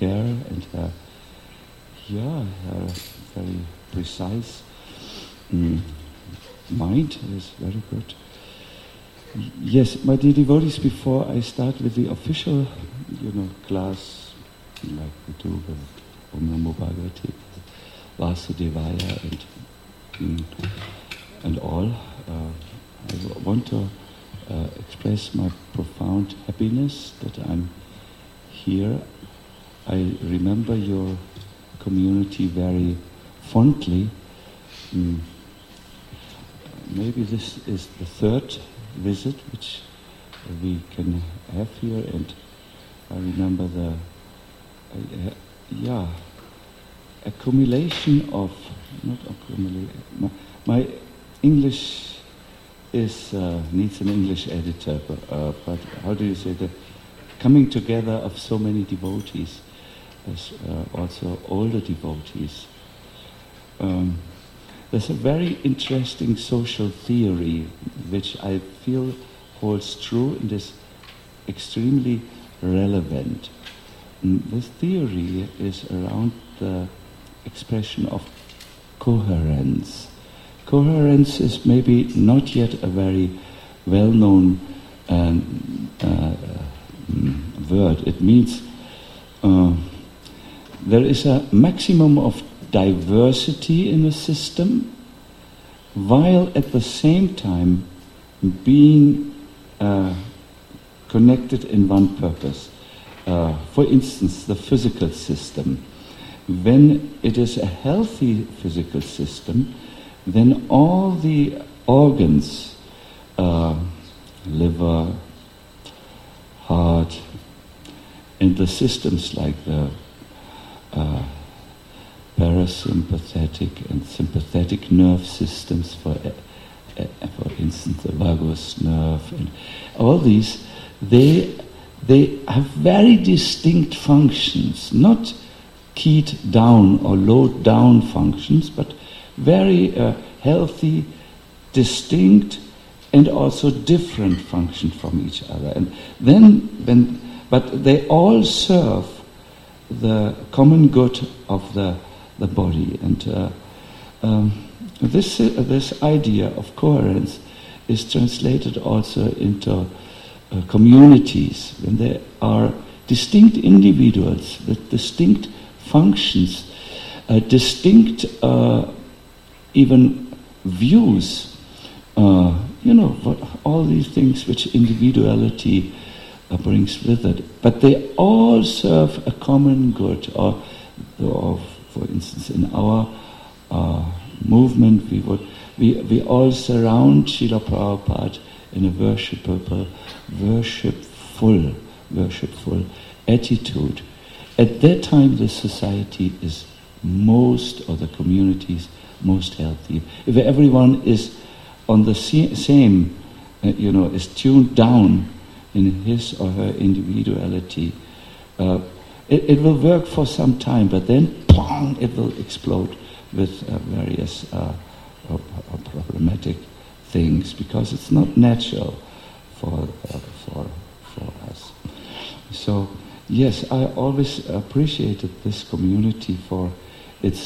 care and her very precise mind is very good. Yes, my dear devotees, before I start with the official, class, like we do with Om Namo Bhagavate, Vasudevaya and all, I want to express my profound happiness that I'm here. I remember your community very fondly. Maybe this is the third visit which we can have here, and I remember the accumulation of, not accumulation, my English is needs an English editor, but how do you say that? Coming together of so many devotees, as also older devotees. There's a very interesting social theory which I feel holds true and is extremely relevant. This theory is around the expression of coherence. Coherence is maybe not yet a very well-known word. It means there is a maximum of diversity in a system, while at the same time being connected in one purpose. For instance, the physical system. When it is a healthy physical system, then all the organs, liver, heart, and the systems like the parasympathetic and sympathetic nerve systems, for instance, the vagus nerve, and all these, they have very distinct functions, not keyed down or low down functions, but very healthy, distinct, and also different functions from each other. And then, but they all serve the common good of the body. And this idea of coherence is translated also into communities, when there are distinct individuals with distinct functions, distinct even views, all these things which individuality brings with it. But they all serve a common good. Or for instance, in our movement, we all surround Srila Prabhupada in a worshipful attitude. At that time, the society is or the community is most healthy. If everyone is on the same, is tuned down in his or her individuality, it will work for some time, but then, pong, it will explode with various problematic things, because it's not natural for us. So, yes, I always appreciated this community for its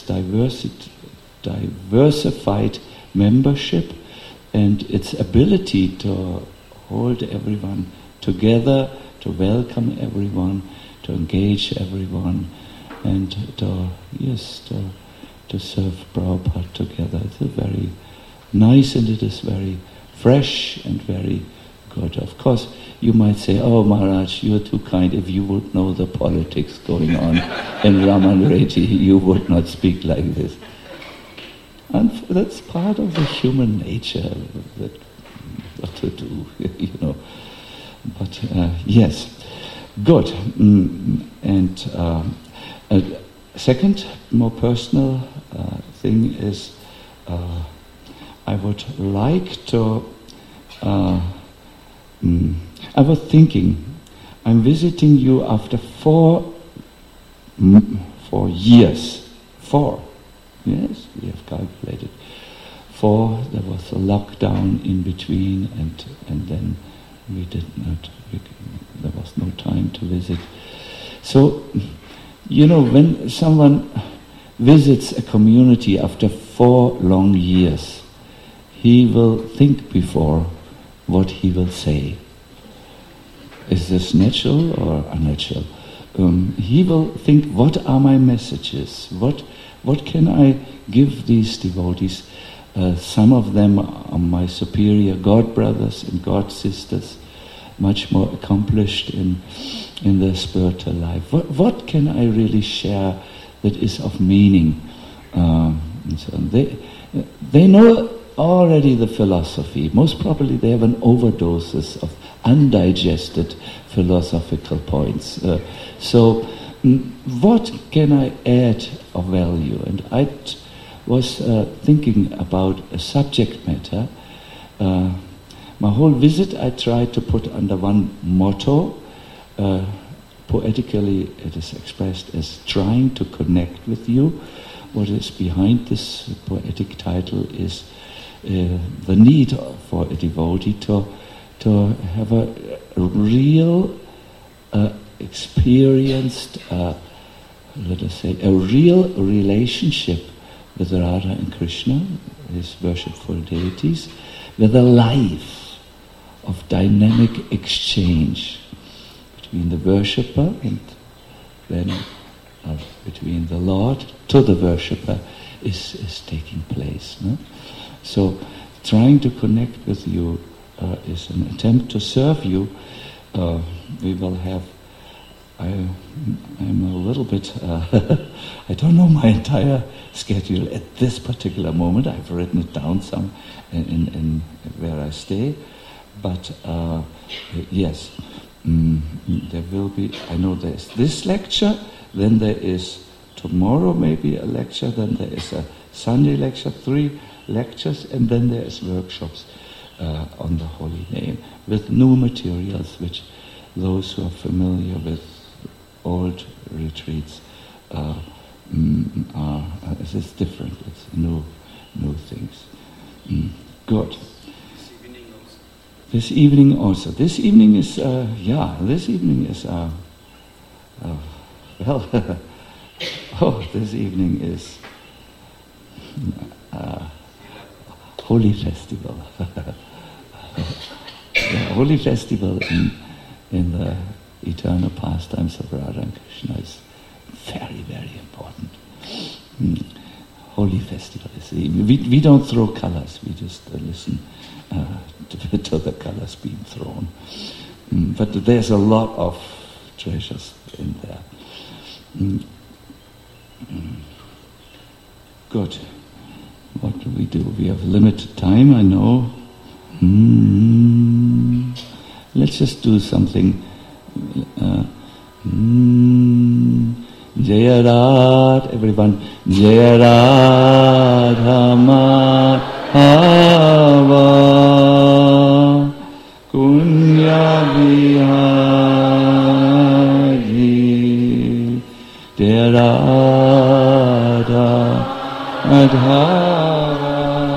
diversified membership and its ability to hold everyone together, to welcome everyone, to engage everyone, and to serve Prabhupada together. It's a very nice, and it is very fresh and very good. Of course, you might say, "Oh, Maharaj, you're too kind. If you would know the politics going on in Raman Reddy, you would not speak like this." And that's part of the human nature, what to do, But yes, good. And a second, more personal thing is, I would like to. I was thinking, I'm visiting you after 4 years. 4. Yes, we have calculated. 4, there was a lockdown in between, and then there was no time to visit. So, You know, when someone visits a community after 4 long years, he will think before what he will say. Is this natural or unnatural? He will think, what are my messages? What can I give these devotees? Some of them are my superior God brothers and God sisters, much more accomplished in their spiritual life. What can I really share that is of meaning? And so they know already the philosophy. Most probably they have an overdoses of undigested philosophical points. So what can I add of value? And I was thinking about a subject matter. My whole visit I tried to put under one motto. Poetically it is expressed as trying to connect with you. What is behind this poetic title is the need for a devotee to have a real experienced, let us say, a real relationship with Radha and Krishna, his worshipful deities, with a life of dynamic exchange between the worshipper and then between the Lord to the worshipper is taking place. No? So trying to connect with you is an attempt to serve you. We will have, I'm a little bit, I don't know my entire schedule at this particular moment. I've written it down some in where I stay. But yes, there will be, I know there's this lecture, then there is tomorrow maybe a lecture, then there is a Sunday lecture, 3 lectures, and then there is workshops on the holy name with new materials, which those who are familiar with old retreats it's different. It's new things. Good. This evening also. This evening is this evening is Holy Festival. The Holy Festival in the eternal pastimes of Radha and Krishna is very, very important. Holy Festival is we don't throw colors, we just listen to the colors being thrown. But there's a lot of treasures in there. Good. What do we do? We have limited time, I know. Let's just do something. Jaya Radha, everyone. Jaya Radha Madhava Kunya Bihari Jaya Radha Madhava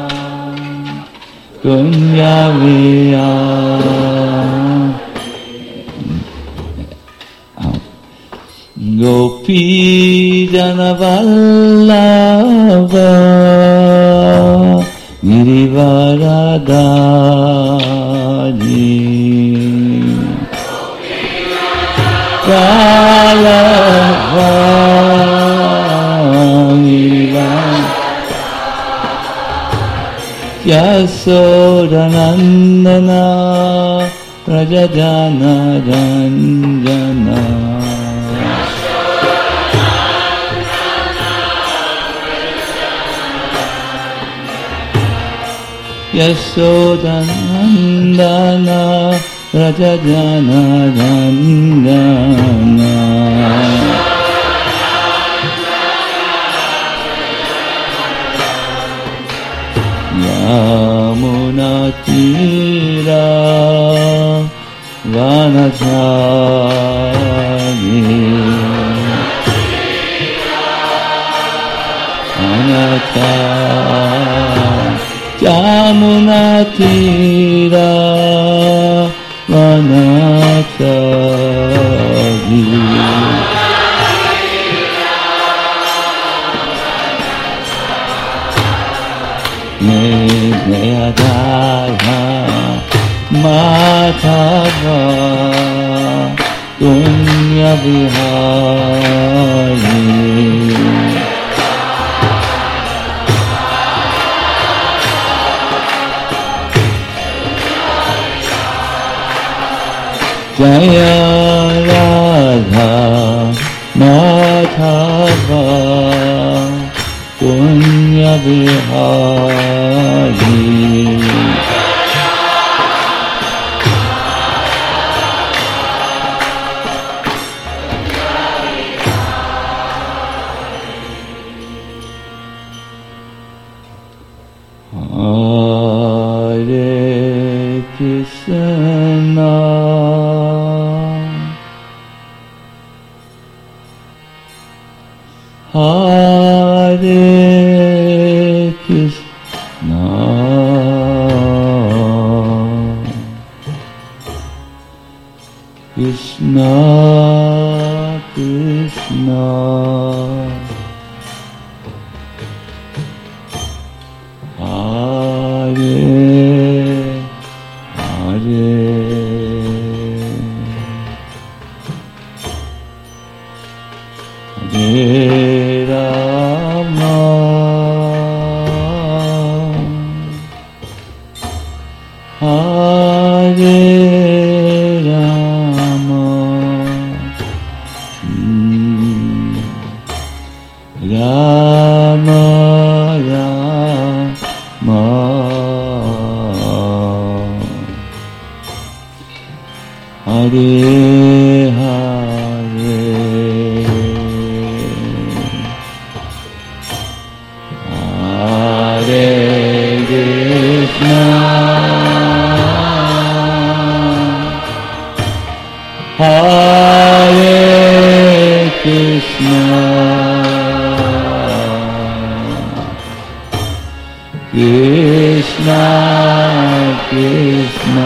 Kunya Bihari Gopi Jana Vallabha Girivaradhari Vallabha Yasodanandana Rajajana Ranjana Yasodhanandana Rajajana Dandana Yamuna Tira Vanachari Vanachari Yamuna Tira Vanachari Neyadaya Madhava Dunya Vihari Jaya Radha Madhava Dunya Vihari Hare Krishna Hare Krishna Krishna Krishna Hare Hare Hare Rama Hare Rama Rama Rama Hare Hare Hare Krishna Hare Krishna Krishna Krishna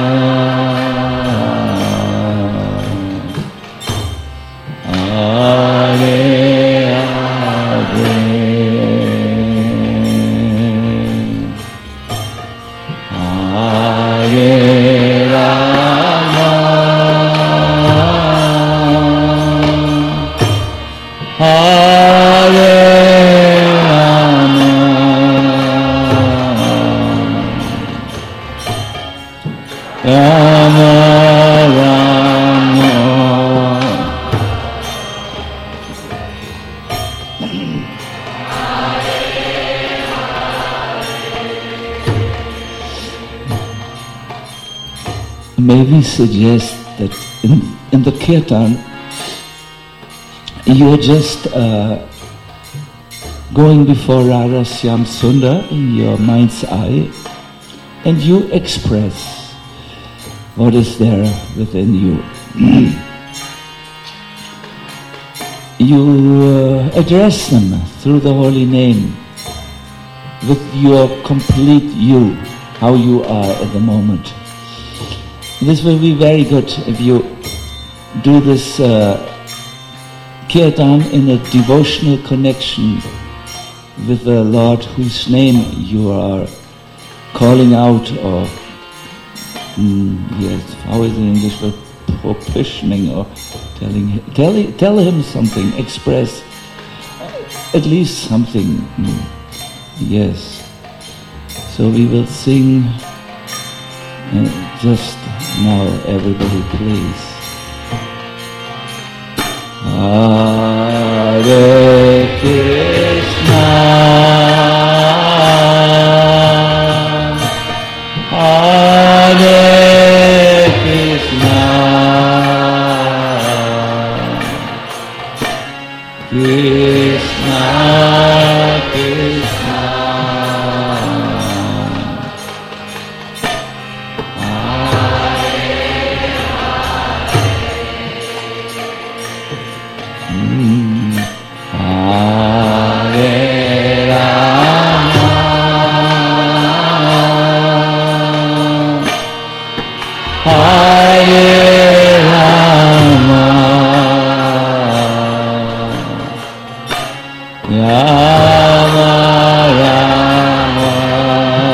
Hare Hare Hare Rama Hare Rama Rama Rama May we suggest that in the kirtan, you're just going before Radha Shyam Sundar in your mind's eye, and you express what is there within you. You address them through the holy name with your complete you, how you are at the moment. This will be very good if you do this kirtan in a devotional connection with the Lord whose name you are calling out, or yes, how is it in English, but propitiating, or tell him something, express at least something. Yes. So we will sing just now, everybody please. Hare Krishna Hare Krishna Krishna Krishna Rama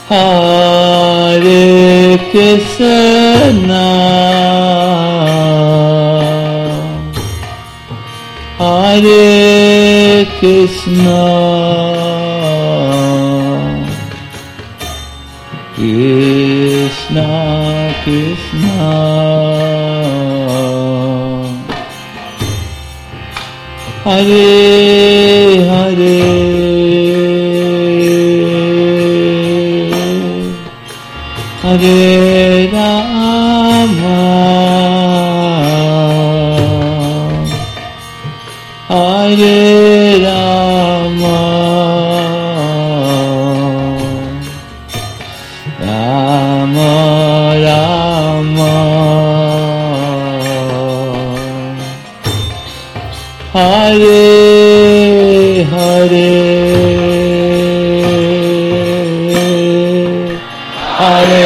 Hare Krishna, Hare Krishna, Krishna Krishna, Hare Hare, Hare Rama, Hare Rama, Rama Rama, Hare Hare, Hare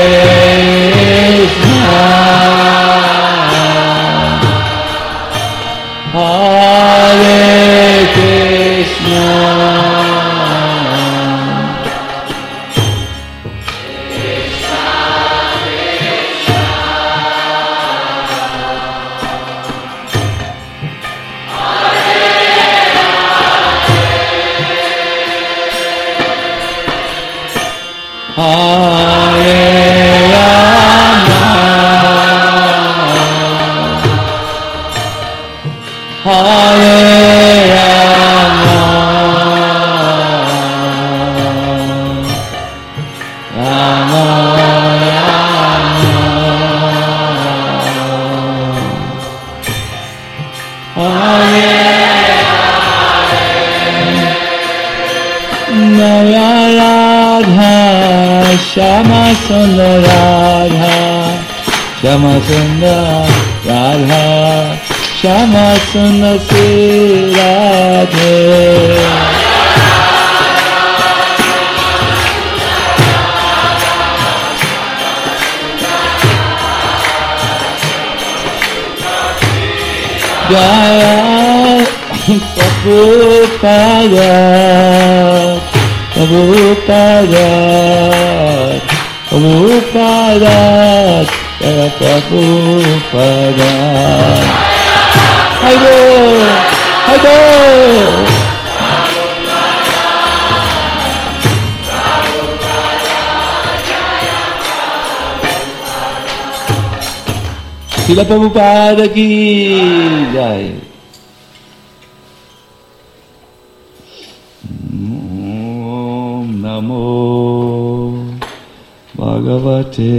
Shama Sundar Radha, Shama Sundar Radha, Shama Sundar Sri Radhe. Jaya Prabhupada, Prabhupada, Prabhupada, Jaya Prabhupada. Haido, Haido. Srila Prabhupada ki jai. Om Namo Bhagavate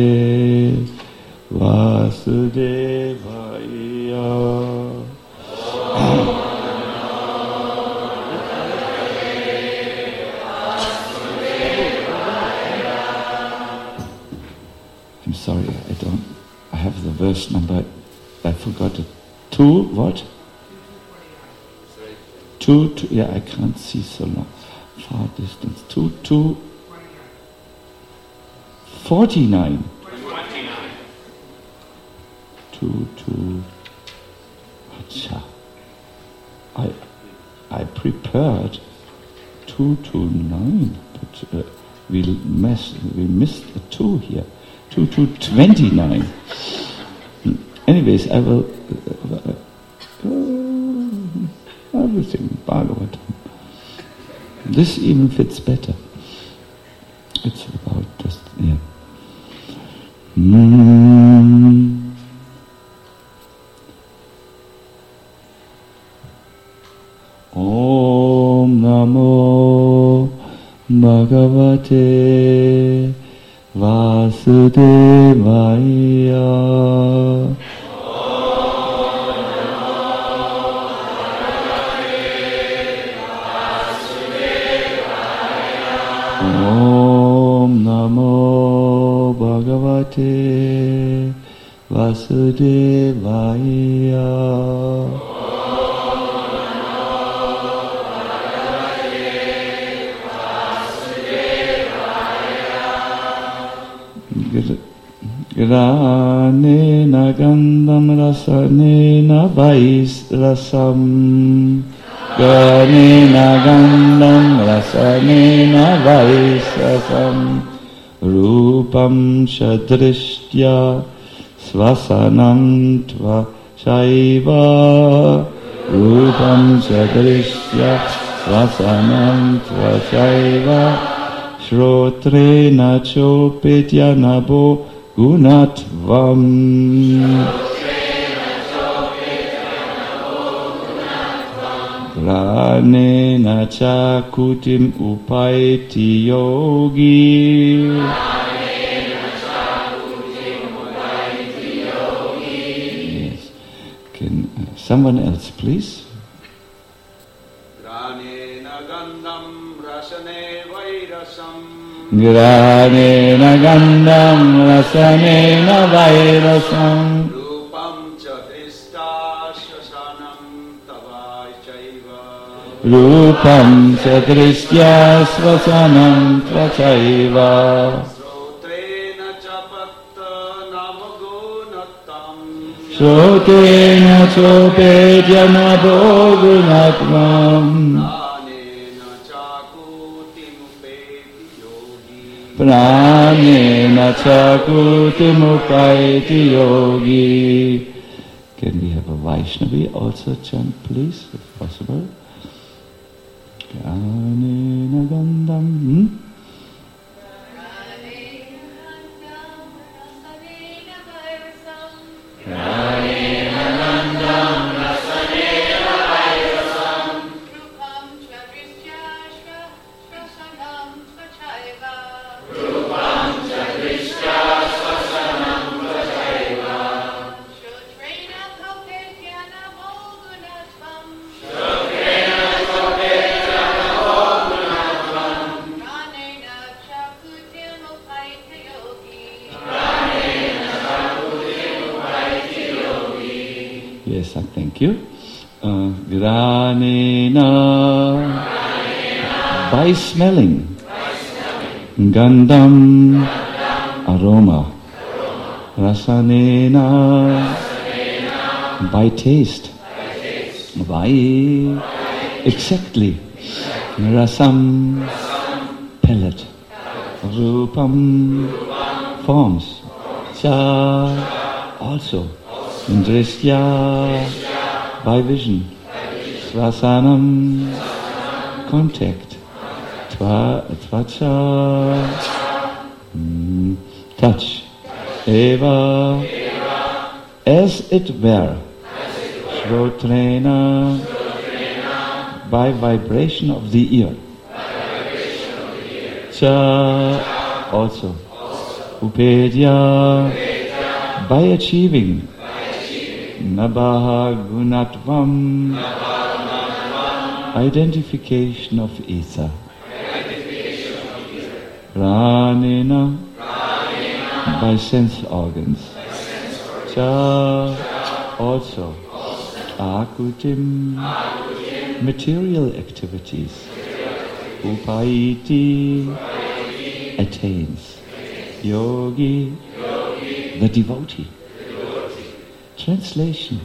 Vasudevaya. I'm sorry, I have the verse number, I forgot it. 2, what? 2, yeah, I can't see so long. Far distance. 2, 49. 2, Acha. I prepared 2 to 9, but we missed a 2 here. 2 to 29. Anyways, I will sing Bhagavatam. This even fits better. It's about just, yeah. Om Namo Bhagavate Vasudevaya. Om Namo Bhagavate Vasudevaya. Granena gandham rasanena vais rasam. Granena gandham rasanena vais rasam. Rupam Shadrishtya Svasanam Tvachaiva Rupam Shadrishtya Svasanam Tvachaiva Shrotrena Chopetyanabo Gunatvam Pranena Chakutim Upaiti Yogi Yes. Can someone else please? Granena Gandham Rasane Vairasam Granena Gandham Rasanena Vairasam Rupam Chadrista Shasanam Tavaichaiva Rupam Sadrisya Svasanam Tvachaiva Srotrena Chapatta Namagunatam Shotena Chopetyanabo Gunatvam Pranena Chakutimupeti Yogi Pranena Chakutimupaiti Yogi. Can we have a Vaishnavi also chant please, if possible? Pranena Gandham Yes, thank you. Granena, by smelling. Gandham, aroma. Rasanena, by taste. By, exactly. Rasam, palate. Rupam, forms. Cha, also. Drisya, by vision. Svasanam, contact. Tvacha, touch. Eva, as it were. Shrotrena, by vibration of the ear. Cha, also. Upedya, by achieving. Nabaha Gunatvam, identification of ether. Pranena, by sense organs. Cha, also. Akutim, material activities. Upaiti, attains. Yogi, the devotee. Translation.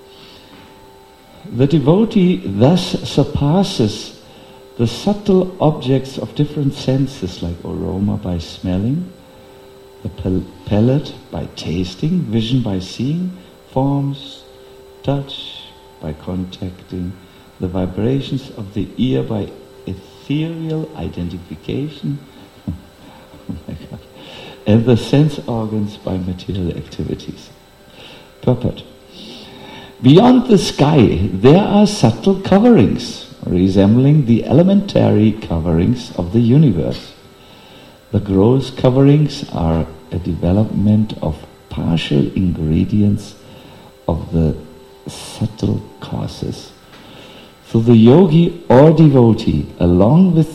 The devotee thus surpasses the subtle objects of different senses like aroma by smelling, the palate by tasting, vision by seeing, forms, touch by contacting, the vibrations of the ear by ethereal identification, oh my God, and the sense organs by material activities. Purport. Beyond the sky, there are subtle coverings resembling the elementary coverings of the universe. The gross coverings are a development of partial ingredients of the subtle causes. So the yogi or devotee, along with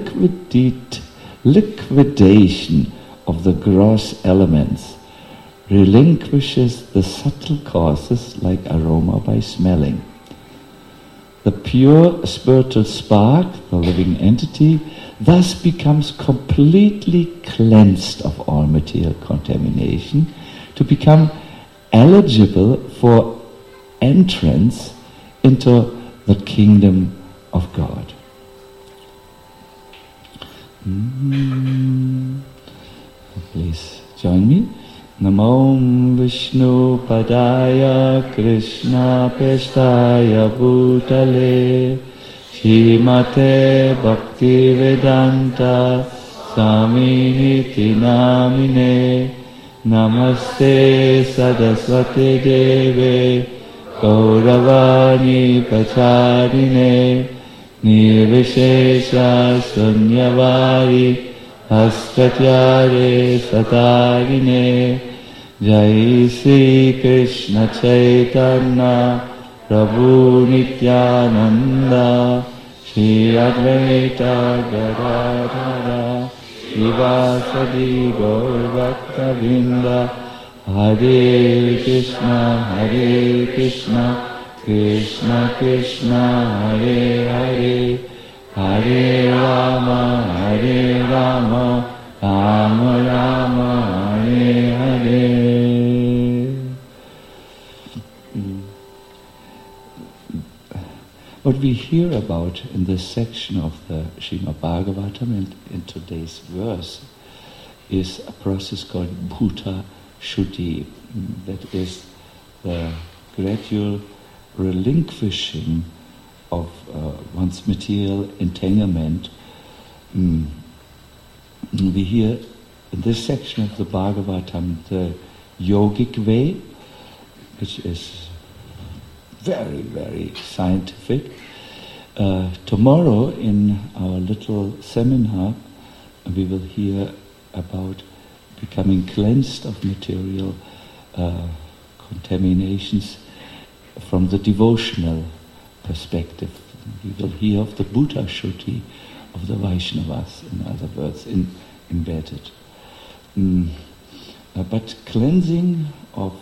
liquidation of the gross elements, relinquishes the subtle causes like aroma by smelling. The pure spiritual spark, the living entity, thus becomes completely cleansed of all material contamination to become eligible for entrance into the kingdom of God. please join me. Namo Vishnu Padaya Krishna Pestaya Bhutale Shrimate Bhakti Vedanta Swaminiti Namine Namaste Saraswati Deve Gauravani Pacharine Nirvishesha Sunyavari Astatyare Satarine Jai Sri Krishna Chaitanya Prabhu Nityananda Shri Advaita Gadadhara Srivasadi Gaur Bhakta Vrinda Hare Krishna Krishna Krishna Hare Hare Hare Rama Rama Rama Hare Hare. What we hear about in this section of the Srimad Bhagavatam in today's verse is a process called Bhuta Shuddhi. That is the gradual relinquishing of one's material entanglement. We hear in this section of the Bhagavatam the yogic way, which is very, very scientific. Tomorrow in our little seminar we will hear about becoming cleansed of material contaminations from the devotional perspective. We will hear of the Bhuta Shuddhi of the Vaishnavas, in other words, embedded. But cleansing of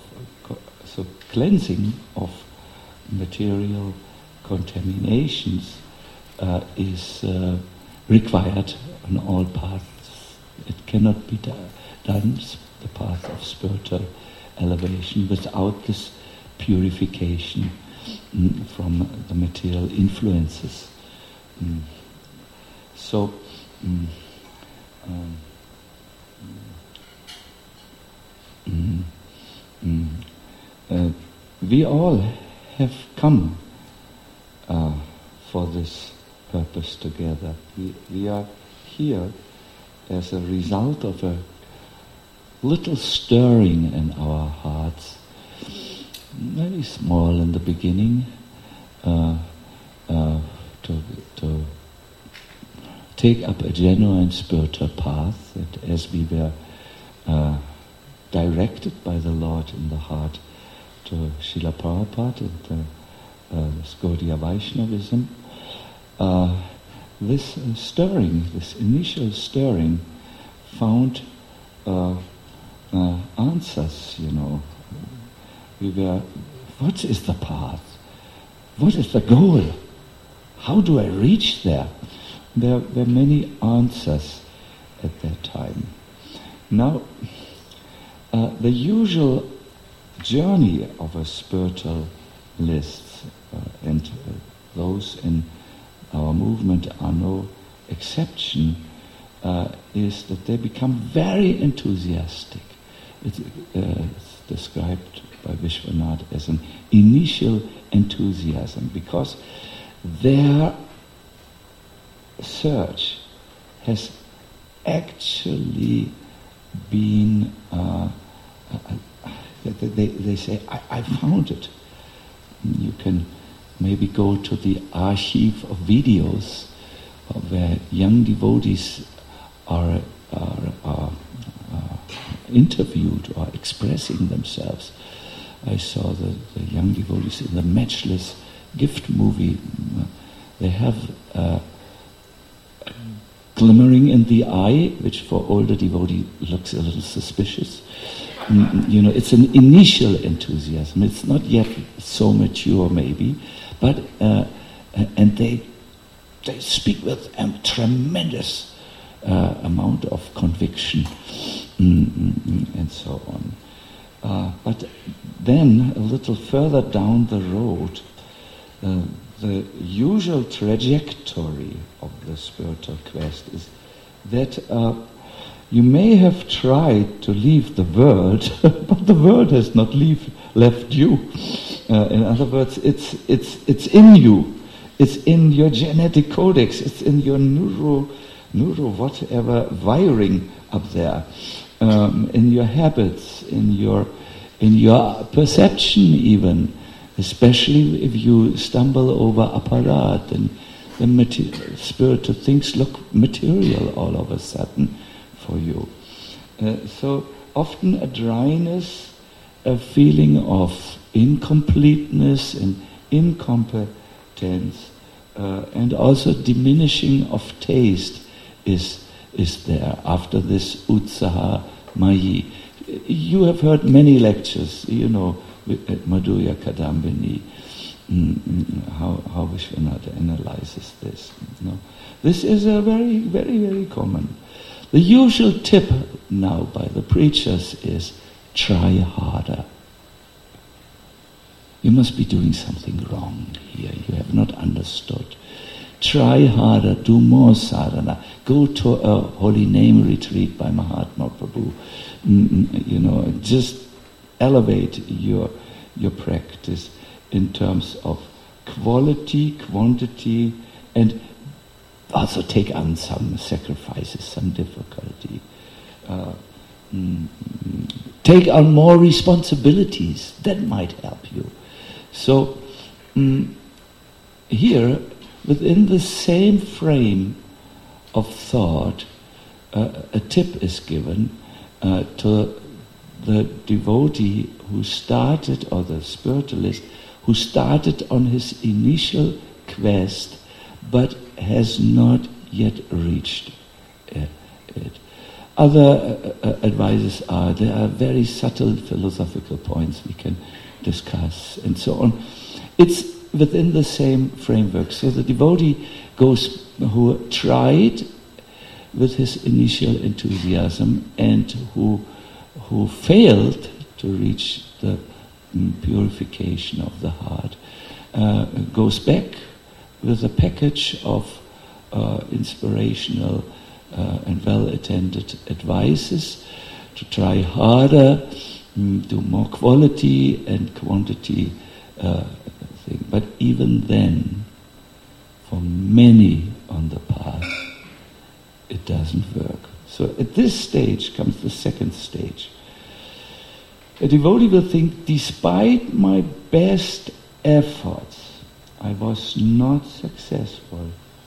material contaminations is required on all paths. It cannot be done, the path of spiritual elevation, without this purification from the material influences. We all have come for this purpose together. We are here as a result of a little stirring in our hearts, very small in the beginning, to take up a genuine spiritual path, that as we were directed by the Lord in the heart to Srila Prabhupada and this Gaudiya Vaishnavism, this initial stirring found answers, what is the path? What is the goal? How do I reach there? There were many answers at that time. Now, the usual journey of a spiritualist, and those in our movement are no exception, is that they become very enthusiastic. It's described by Vishwanath as an initial enthusiasm, because their search has actually been, they say, I found it. You can maybe go to the archive of videos where young devotees are interviewed or expressing themselves. I saw the young devotees in the Matchless Gift movie. They have glimmering in the eye, which for older devotee looks a little suspicious. It's an initial enthusiasm. It's not yet so mature, maybe, but and they speak with a tremendous amount of conviction, and so on. But then, a little further down the road, the usual trajectory of the spiritual quest is that You may have tried to leave the world, but the world has not left you. In other words, it's in you. It's in your genetic codex. It's in your neuro whatever wiring up there, in your habits, in your perception even, especially if you stumble over aparat and the spiritual things look material all of a sudden for you. So often a dryness, a feeling of incompleteness and incompetence, and also diminishing of taste is there after this utsaha mayi. You have heard many lectures, at Madhurya Kadambini, how Vishwanath analyzes this. This is a very, very, very common. The usual tip now by the preachers is try harder. You must be doing something wrong here. You have not understood. Try harder, do more sadhana. Go to a holy name retreat by Mahatma Prabhu. Just elevate your practice in terms of quality, quantity, and also take on some sacrifices, some difficulty. Take on more responsibilities. That might help you. So here, within the same frame of thought, a tip is given to the devotee who started, or the spiritualist who started on his initial quest but has not yet reached it. Other advices there are very subtle philosophical points we can discuss and so on. It's within the same framework. So the devotee who tried with his initial enthusiasm and who failed to reach the purification of the heart goes back with a package of inspirational and well-attended advices to try harder, do more quality and quantity thing. But even then, for many on the path, it doesn't work. So at this stage comes the second stage. A devotee will think, despite my best efforts, I was not successful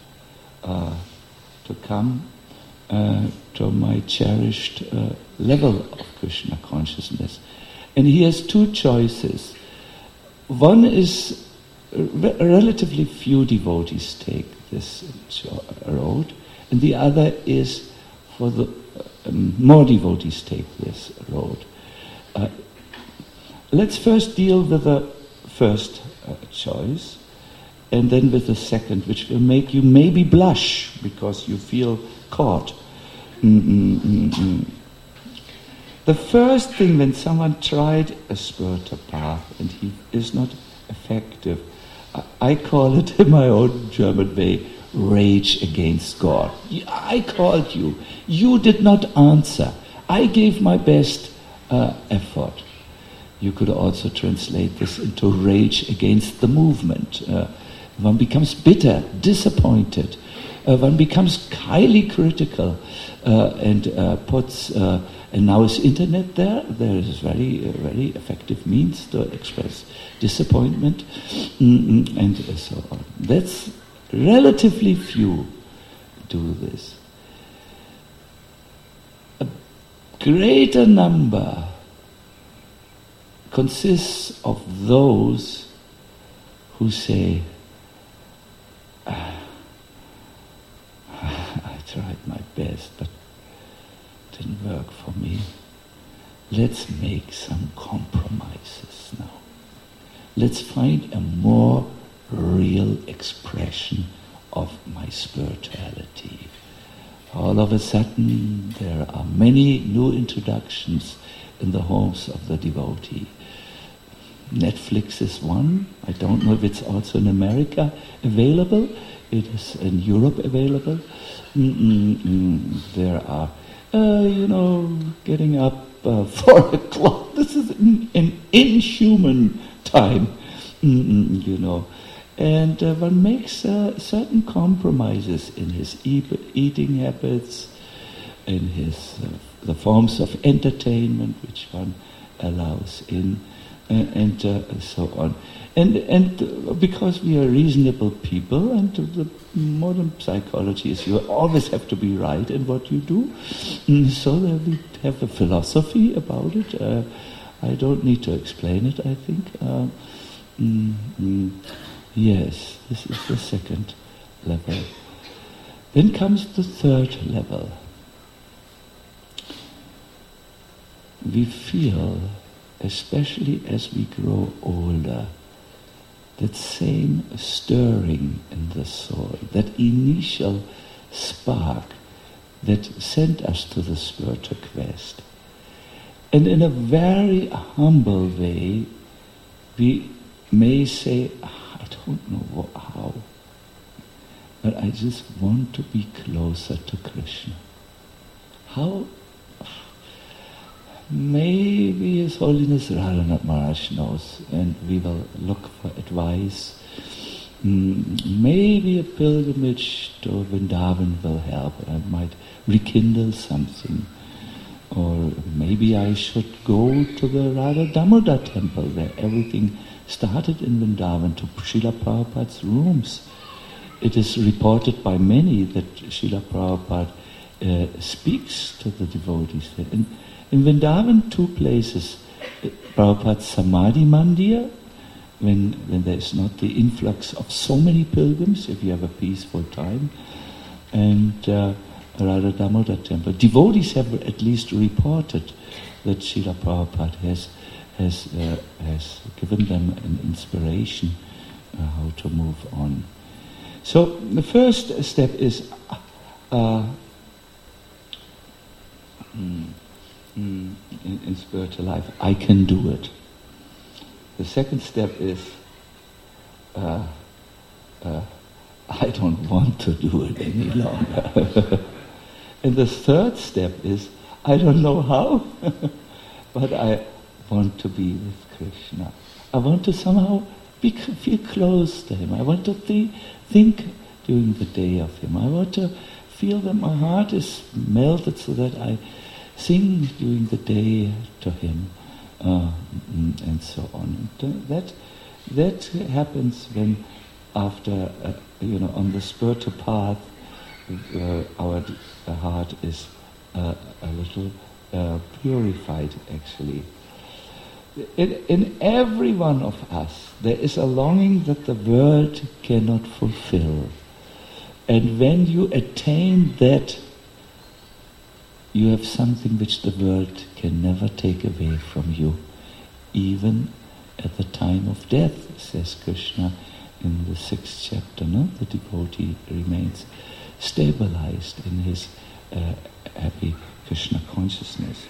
to come to my cherished level of Krishna consciousness. And he has two choices. One is, relatively few devotees take this road, and the other is for the more devotees take this road. Let's first deal with the first choice, and then with the second, which will make you maybe blush because you feel caught. The first thing, when someone tried a spiritual path and he is not effective, I call it in my own German way, rage against God. I called you. You did not answer. I gave my best effort. You could also translate this into rage against the movement. One becomes bitter, disappointed. One becomes highly critical and puts... and now is internet there. There is very, very effective means to express disappointment and so on. That's relatively few do this. A greater number consists of those who say, I tried my best, but it didn't work for me. Let's make some compromises now. Let's find a more real expression of my spirituality. All of a sudden, there are many new introductions in the homes of the devotee. Netflix is one. I don't know if it's also in America available. It is in Europe available. There are getting up 4 o'clock. This is an inhuman time, And one makes certain compromises in his eating habits, in his the forms of entertainment which one allows in, and so on. And because we are reasonable people, and the modern psychology is you always have to be right in what you do, so that we have a philosophy about it. I don't need to explain it, I think. Yes, this is the second level. Then comes the third level. We feel, especially as we grow older, that same stirring in the soul, that initial spark that sent us to the spiritual quest. And in a very humble way, we may say, I don't know how, but I just want to be closer to Krishna. How? Maybe His Holiness Radhanath Maharaj knows, and we will look for advice. Maybe a pilgrimage to Vrindavan will help, and I might rekindle something. Or maybe I should go to the Radha Damodar temple, where everything started in Vrindavan, to Srila Prabhupada's rooms. It is reported by many that Srila Prabhupada speaks to the devotees there. In Vrindavan, 2 places, Prabhupada's Samadhi Mandir, when there is not the influx of so many pilgrims, if you have a peaceful time, and Radha Damodar temple. Devotees have at least reported that Srila Prabhupada has given them an inspiration how to move on. So the first step is in spiritual life, I can do it. The second step is I don't want to do it any longer. And the third step is I don't know how, but I want to be with Krishna. I want to somehow feel close to Him. I want to think during the day of Him. I want to feel that my heart is melted so that I sing during the day to Him, and so on. That happens when, after on the spiritual path, our heart is a little purified. Actually, in every one of us, there is a longing that the world cannot fulfill, and when you attain that, you have something which the world can never take away from you, even at the time of death, says Krishna in the 6th chapter. No? The devotee remains stabilized in his happy Krishna consciousness.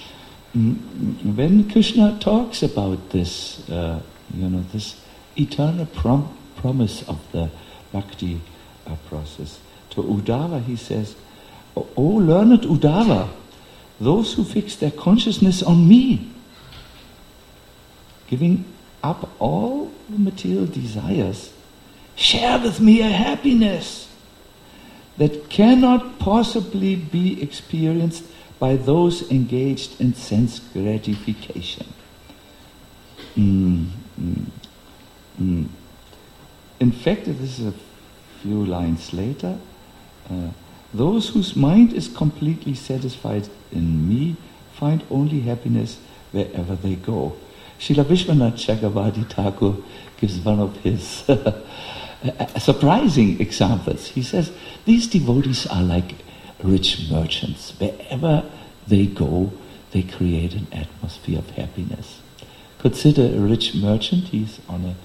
When Krishna talks about this, this eternal promise of the bhakti process, to Uddhava he says, "O learned Uddhava, those who fix their consciousness on me, giving up all the material desires, share with me a happiness that cannot possibly be experienced by those engaged in sense gratification." In fact, this is a few lines later. Those whose mind is completely satisfied in me find only happiness wherever they go. Srila Vishwanath Chakravarti Thakur gives one of his surprising examples. He says, these devotees are like rich merchants. Wherever they go, they create an atmosphere of happiness. Consider a rich merchant. He's on a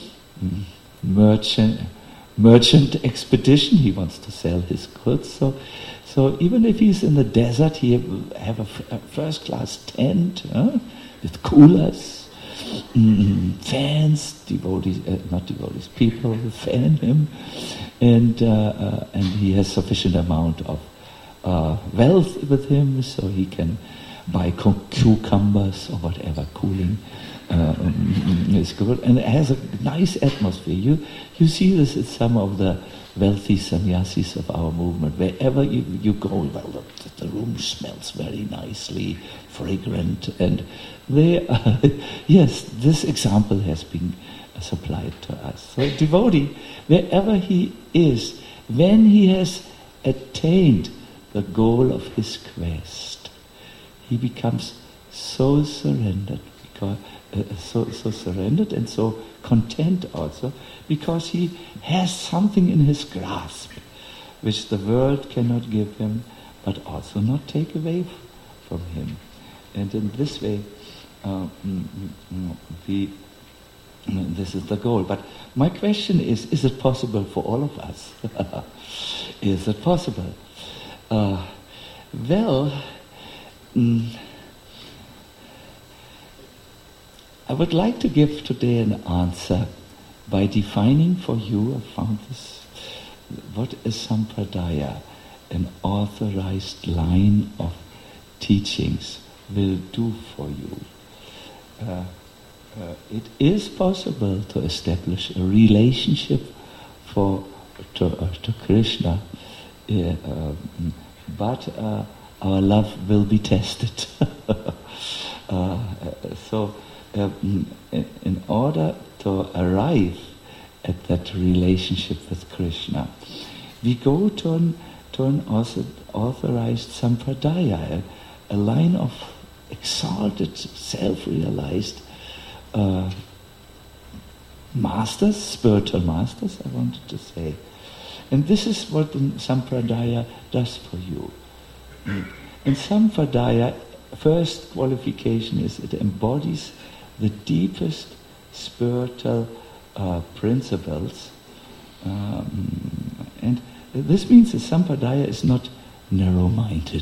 merchant expedition. He wants to sell his goods. So even if he's in the desert, he will have a first-class tent with coolers, fans, people fan him, and he has sufficient amount of wealth with him, so he can buy cucumbers or whatever cooling is good, and it has a nice atmosphere. You see this in some of the wealthy sannyasis of our movement. Wherever you go, well, the room smells very nicely, fragrant, and they yes, this example has been supplied to us. So a devotee, wherever he is, when he has attained the goal of his quest, he becomes so surrendered, so surrendered and so content also, because he has something in his grasp which the world cannot give him, but also not take away from him. And in this way, this is the goal. But my question is it possible for all of us? Is it possible? I would like to give today an answer by defining for you, I found this, what is Sampradaya, an authorized line of teachings, will do for you. It is possible to establish a relationship to Krishna, but our love will be tested. So in order to arrive at that relationship with Krishna, we go to an authorized sampradaya, a line of exalted, self-realized masters, spiritual masters, I wanted to say. And this is what the sampradaya does for you. In sampradaya, first qualification is it embodies the deepest spiritual principles, and this means that Sampradaya is not narrow-minded.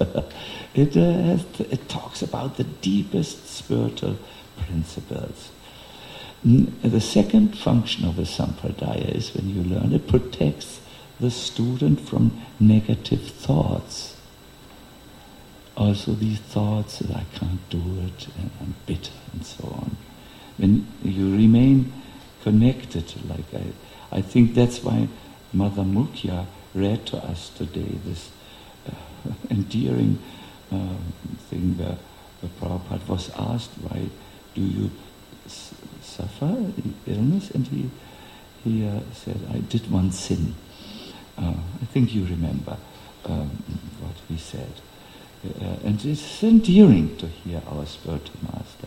It talks about the deepest spiritual principles. The second function of a Sampradaya is, when you learn, it protects the student from negative thoughts. Also these thoughts that I can't do it, and I'm bitter, and so on. When you remain connected, like I think that's why Mother Mukhya read to us today this endearing thing where Prabhupada was asked, why do you suffer illness? And he said, I did one sin. I think you remember what he said. And it's endearing to hear our spiritual master.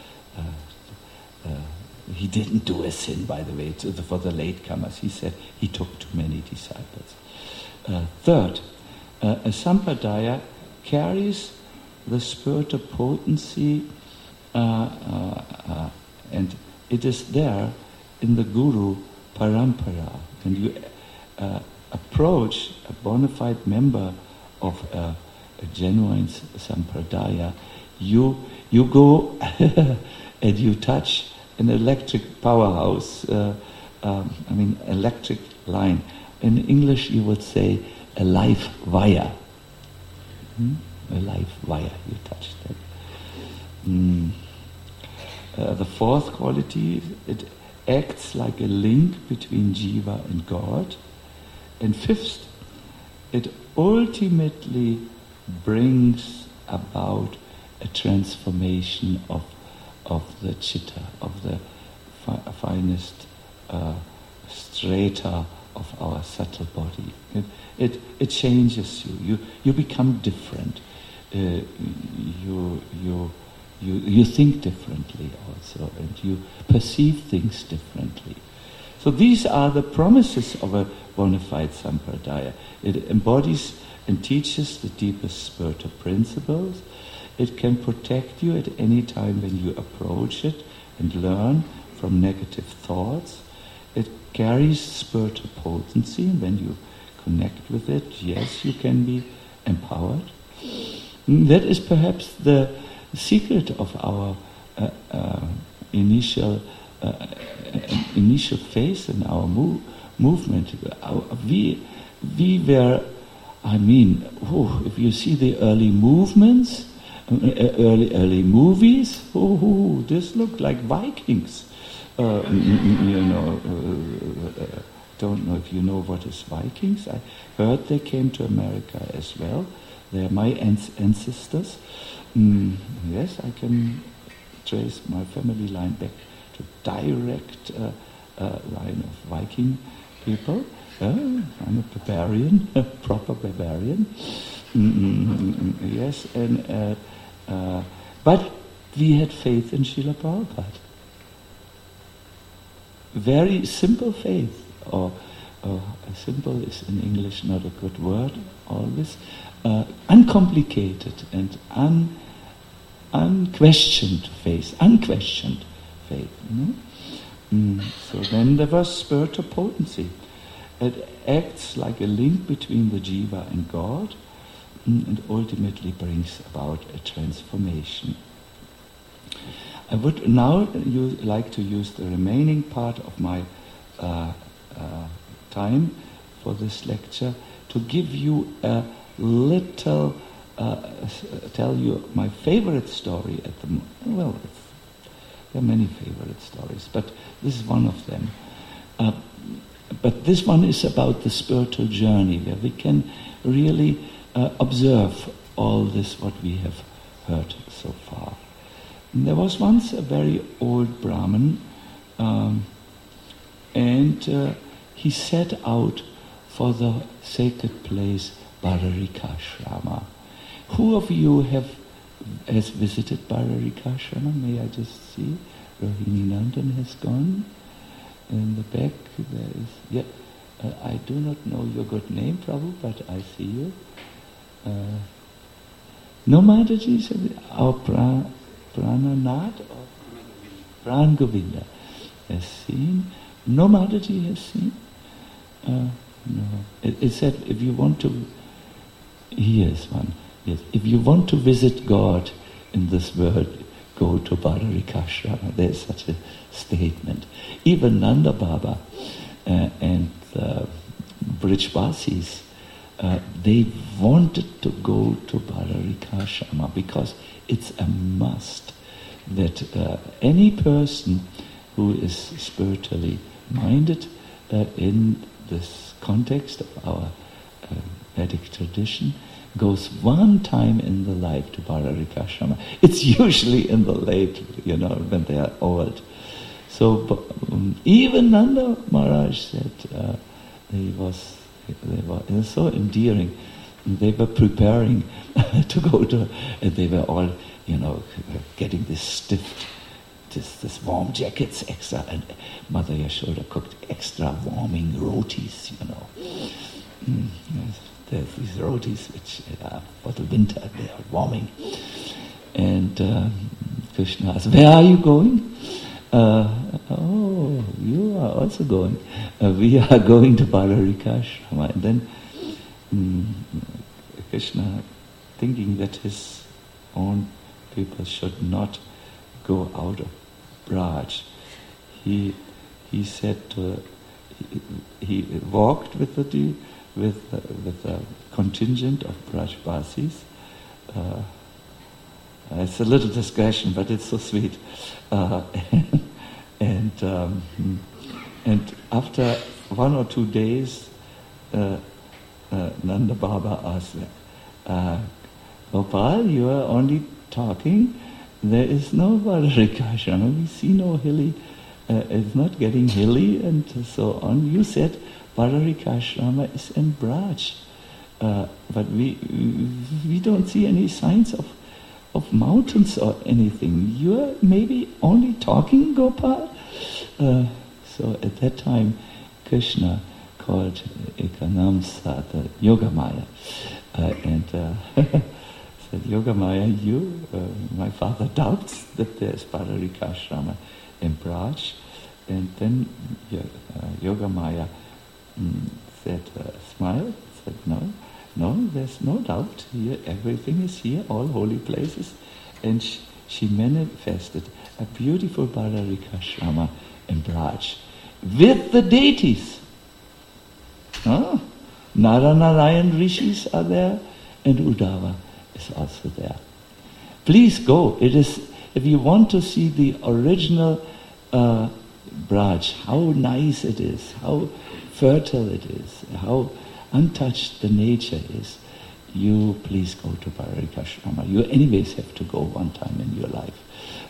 He didn't do a sin, by the way, for the latecomers. He said he took too many disciples. Third, a sampradaya carries the spiritual potency, and it is there in the Guru Parampara. When you approach a bona fide member of a genuine sampradaya, you go and you touch an electric powerhouse, electric line. In English you would say a life wire. A life wire, you touch that. The fourth quality, it acts like a link between Jiva and God. And fifth, it ultimately brings about a transformation of the chitta, of the finest strata of our subtle body. It changes you. You become different. You think differently also, and you perceive things differently. So these are the promises of a bona fide sampradaya. It embodies and teaches the deepest spiritual principles. It can protect you at any time when you approach it and learn from negative thoughts. It carries spiritual potency, and when you connect with it, yes, you can be empowered. That is perhaps the secret of our initial phase in our movement. We were I mean, if you see the early movements, early movies, this looked like Vikings. Don't know if you know what is Vikings. I heard they came to America as well. They are my ancestors. Yes, I can trace my family line back to direct line of Viking people. I'm a barbarian, a proper barbarian. Yes, but we had faith in Srila Prabhupada. Very simple faith, or simple is in English not a good word always. Uncomplicated and unquestioned faith. So then there was spiritual potency. It acts like a link between the jiva and God, and ultimately brings about a transformation. I would now like to use the remaining part of my time for this lecture to give you a little, tell you my favorite story at the moment. Well, there are many favorite stories, but this is one of them. But this one is about the spiritual journey, where we can really observe all this what we have heard so far. And there was once a very old Brahmin, and he set out for the sacred place Baravarikashrama. Who of you has visited Baravarikashrama? May I just see? Rohini Nandan has gone. In the back there is, yeah, I do not know your good name, Prabhu, but I see you. No, Mataji said, our Prananath or Pran Govinda has seen. No, Mataji has seen. No. It said, if you want to, here's one. Yes, if you want to visit God in this world, go to Baravarikashrama. There's such a statement. Even Nanda Baba and Brijvasis, they wanted to go to Baravarikashrama because it's a must that any person who is spiritually minded in this context of our Vedic tradition goes one time in the life to Baravarikashrama. It's usually in the late, when they are old. So even Nanda Maharaj said they were so endearing. They were preparing to go to, and they were all, getting this warm jackets extra, and Mother Yashoda cooked extra warming rotis, There's these rotis which for the winter they are warming. And Krishna asked, where are you going? Oh, you are also going. We are going to Baravarikashrama. And then Krishna, thinking that his own people should not go out of Braj, he said he walked with the contingent of Brajvasis. It's a little digression, but it's so sweet. And after 1 or 2 days, Nanda Baba asked, Gopal, you are only talking. There is no Baravarikashrama. We see no hilly. It's not getting hilly and so on. You said Baravarikashrama is in Braj, but we don't see any signs of mountains or anything. You are maybe only talking, Gopal? So at that time, Krishna called Ekanamsa, the Yogamaya, and said, Yogamaya, my father doubts that there is Baravarikashrama in Braj. And then Yogamaya said, smiled, said, no, there's no doubt here, everything is here, all holy places. And she manifested a beautiful Baravarikashrama in Braj with the deities. Naranarayan rishis are there, and Uddhava is also there. Please go. It is, if you want to see the original Braj, how nice it is, how fertile it is, how untouched the nature is, you please go to Baravarikashrama. You anyways have to go one time in your life.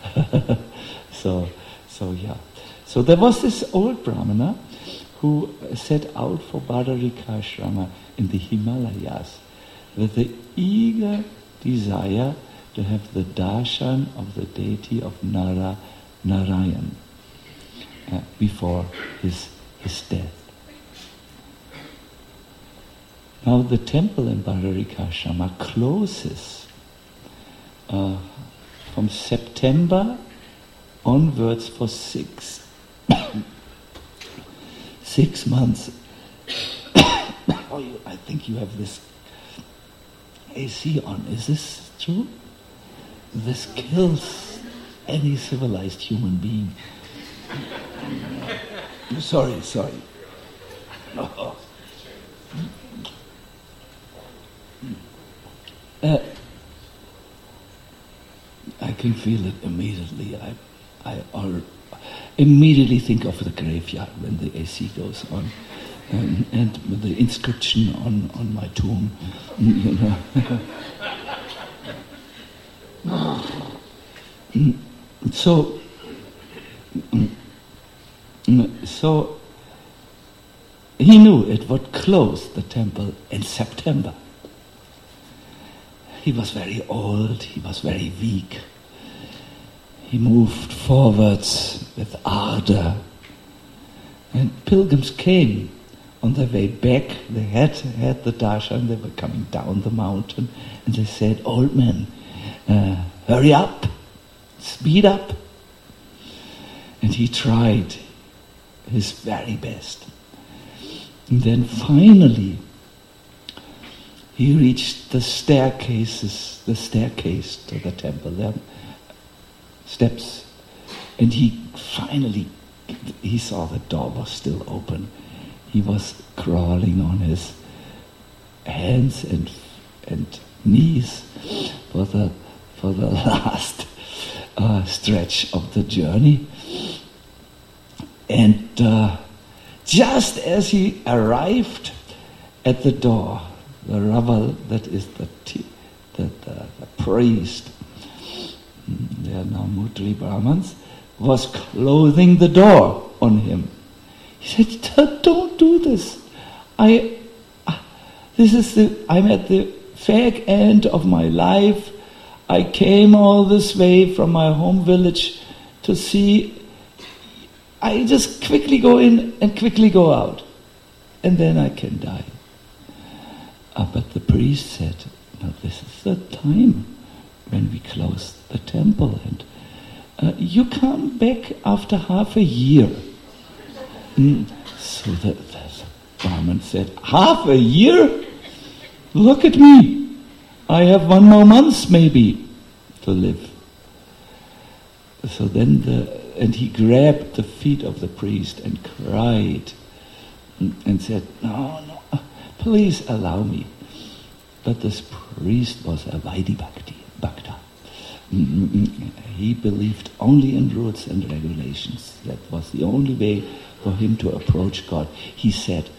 So yeah. So there was this old Brahmana who set out for Baravarikashrama in the Himalayas with the eager desire to have the darshan of the deity of Narayan before his death. Now the temple in Baravarikashrama closes from September onwards for 6 months. I think you have this AC on. Is this true? This kills any civilized human being. Sorry. Oh. I can feel it immediately. I immediately think of the graveyard when the AC goes on, and the inscription on my tomb, you know. So he knew it would close the temple in September. He was very old, he was very weak. He moved forwards with ardor. And pilgrims came on their way back. They had the darshan, they were coming down the mountain, and they said, "Old man, hurry up, speed up." And he tried his very best. And then finally, he reached the staircase to the temple, the steps, and he saw the door was still open. He was crawling on his hands and knees for the last stretch of the journey. And just as he arrived at the door, the Raval, that is the priest, they are now Mutri Brahmins, was closing the door on him. He said, "Don't do this. I'm at the fag end of my life. I came all this way from my home village to see. I just quickly go in and quickly go out, and then I can die." But the priest said, "No, this is the time when we close the temple, and you come back after half a year." So the Brahmin said, "Half a year? Look at me. I have 1 more month maybe to live." So then and he grabbed the feet of the priest and cried and said, "No, please allow me." But this priest was a Vaidhi Bhakta. He believed only in rules and regulations. That was the only way for him to approach God. He said,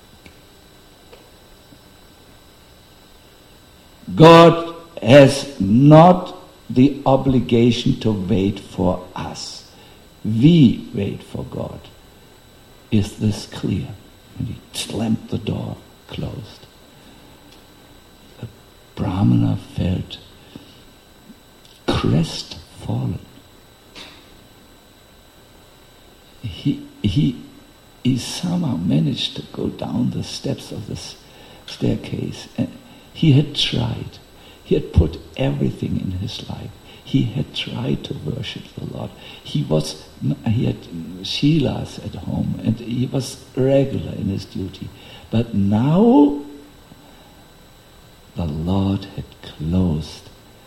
"God has not the obligation to wait for us. We wait for God. Is this clear?" And he slammed the door closed. The Brahmana felt crestfallen. He somehow managed to go down the steps of this staircase, and he had tried. He had put everything in his life. He had tried to worship the Lord. He had Shilas at home, and he was regular in his duty. But now the Lord had closed,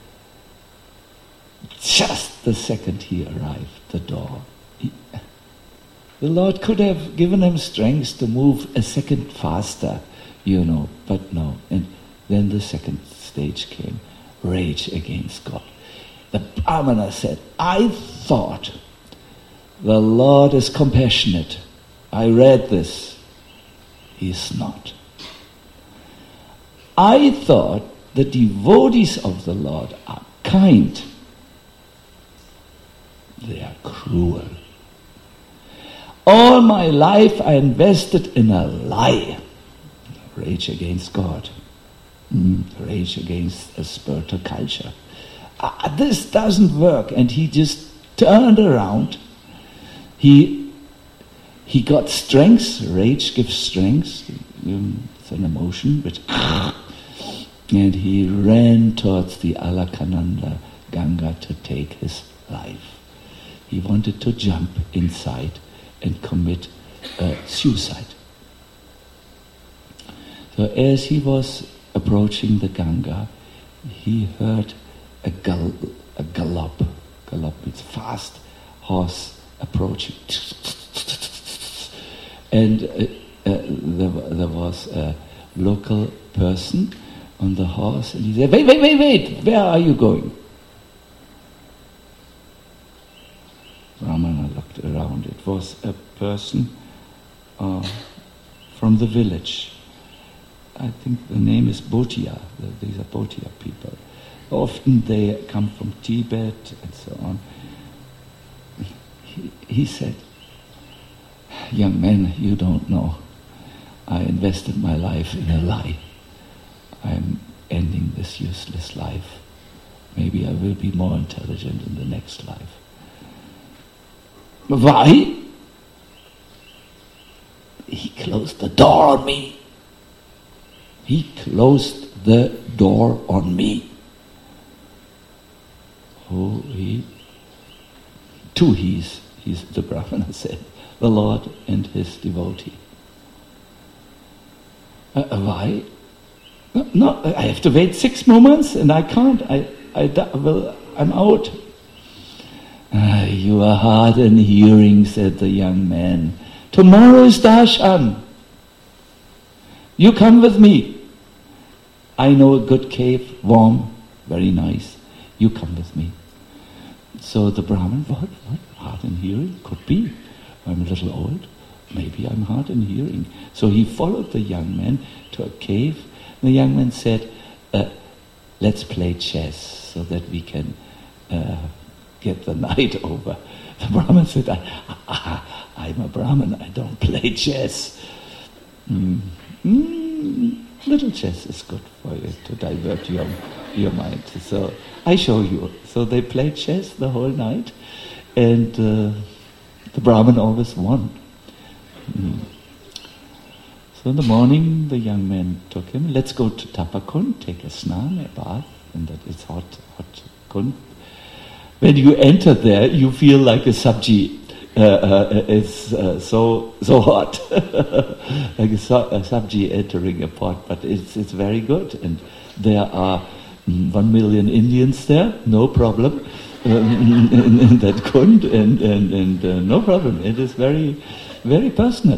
just the second he arrived, the door. The Lord could have given him strength to move a second faster, but no. And then the second stage came, rage against God. The Brahmana said, I thought the Lord is compassionate. I read this. He is not. I thought the devotees of the Lord are kind. They are cruel. All my life I invested in a lie. Rage against God. Rage against a spiritual culture. This doesn't work. And he just turned around. He got strength. Rage gives strength. It's an emotion. And he ran towards the Alaknanda Ganga to take his life. He wanted to jump inside and commit suicide. So as he was approaching the Ganga, he heard a gallop. Gallop means fast horse approaching. And there was a local person on the horse, and he said, wait, where are you going? Brahmana looked around. It was a person from the village. I think the name is Bhotia. These are Bhotia people. Often they come from Tibet and so on. He said, young man, you don't know. I invested my life in a lie. I'm ending this useless life. Maybe I will be more intelligent in the next life. Why? He closed the door on me. He closed the door on me. Oh, two he's, the Brahmana said, the Lord and his devotee. Why? No, I have to wait 6 more months and I can't. I'm out. You are hard in hearing, said the young man. Tomorrow is darshan. You come with me. I know a good cave, warm, very nice. You come with me. So the Brahmin, what? Hard in hearing? Could be. I'm a little old. Maybe I'm hard in hearing. So he followed the young man to a cave. The young man said, let's play chess so that we can get the night over. The Brahmin said, I'm a Brahmin, I don't play chess. Little chess is good for you to divert your mind. So I show you. So they played chess the whole night, and the Brahmin always won. So in the morning, the young man took him, let's go to Tapakund, take a snan, a bath, and that is hot kund. When you enter there, you feel like a sabji. It's so hot, like a sabji entering a pot, but it's very good. And there are 1 million Indians there, no problem, in that kund, and no problem. It is very, very personal.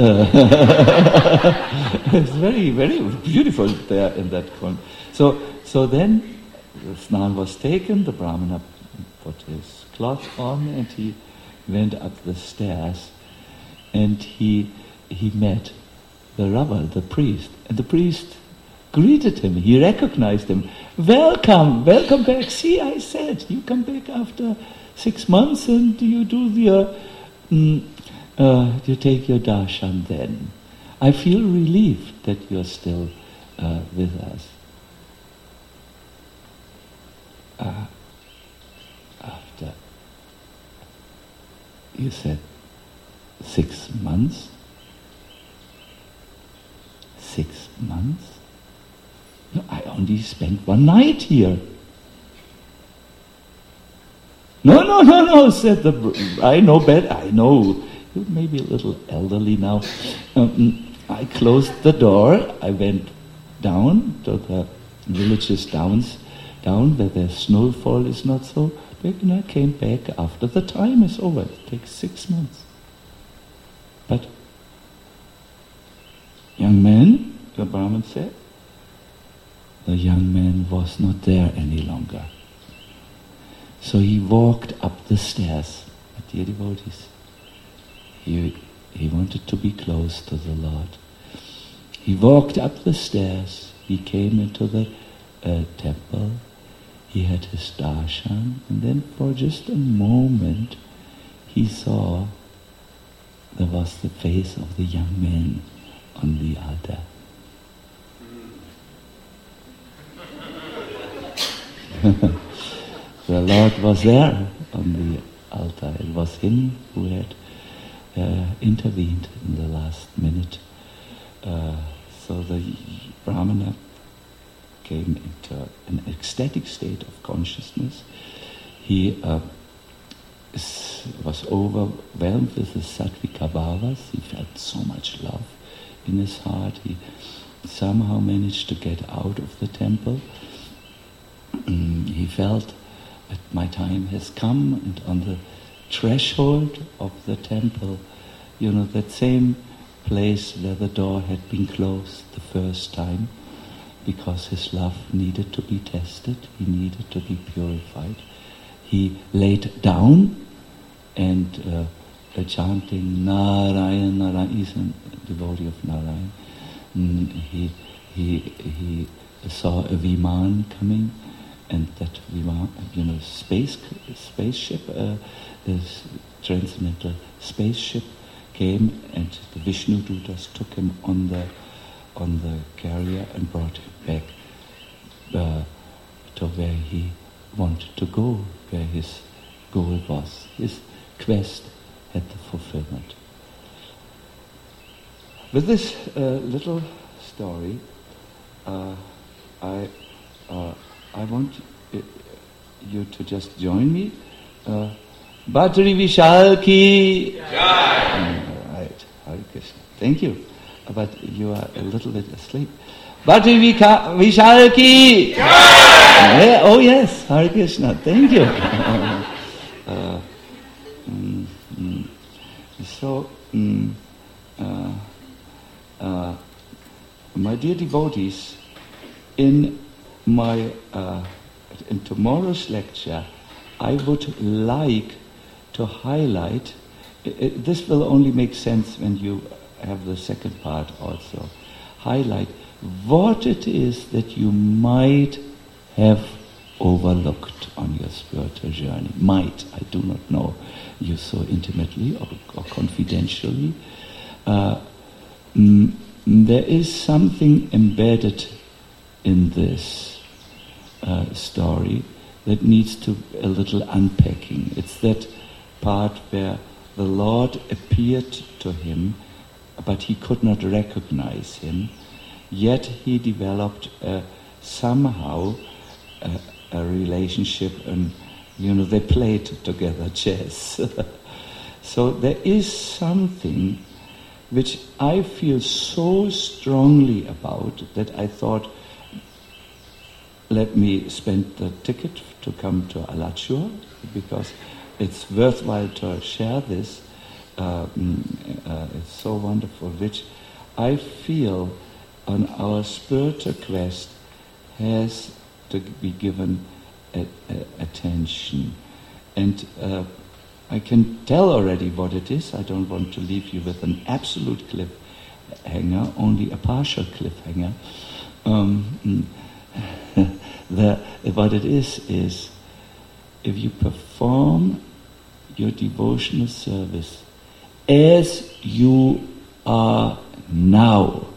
It's very, very beautiful there in that kund. So then the snan was taken, the Brahmana put his cloth on, and he went up the stairs, and he met the rabbi, the priest, and the priest greeted him. He recognized him. Welcome back. See, I said, you come back after 6 months, and you do you take your darshan then. I feel relieved that you're still with us. After, you said 6 months? 6 months? No, I only spent 1 night here. No, said I know better. I know. You may be a little elderly now. I closed the door. I went down to the villages down where the snowfall is not so big, and I came back after the time is over. It takes 6 months. But, young man, the Brahmin said? The young man was not there any longer. So he walked up the stairs. Dear devotees, he wanted to be close to the Lord. He walked up the stairs. He came into the temple. He had his darshan, and then for just a moment he saw there was the face of the young man on the altar. The Lord was there on the altar. It was him who had intervened in the last minute. So the Brahmana came into an ecstatic state of consciousness. He was overwhelmed with the sattvika bhavas. He felt so much love in his heart. He somehow managed to get out of the temple. He felt that my time has come, and on the threshold of the temple, that same place where the door had been closed the first time, because his love needed to be tested, he needed to be purified. He laid down and chanting Narayan, Narayan, he's a devotee of Narayan. He saw a Viman coming, and that Viman, spaceship, this transcendental spaceship came, and the Vishnu Dutas took him on the carrier and brought him back to where he wanted to go, where his goal was. His quest had the fulfillment. With this little story, I want you to just join me. Bhatri Vishal ki Jai. Right, Hare Krishna. Thank you. But you are a little bit asleep. Bhatri Vishal ki Jai. Yeah, oh yes, Hare Krishna. Thank you. So, my dear devotees, in tomorrow's lecture, I would like to highlight, this will only make sense when you have the second part also, highlight what it is that you might have overlooked on your spiritual journey. Might, I do not know you so intimately or confidentially. There is something embedded in this story that needs to a little unpacking. It's that part where the Lord appeared to him, but he could not recognize him, yet he developed somehow a relationship, and they played together chess. So there is something which I feel so strongly about that I thought, let me spend the ticket to come to Alachua, because it's worthwhile to share this. It's so wonderful, which I feel on our spiritual quest has to be given attention. And I can tell already what it is. I don't want to leave you with an absolute cliffhanger, only a partial cliffhanger. What it is if you perform your devotional service as you are now,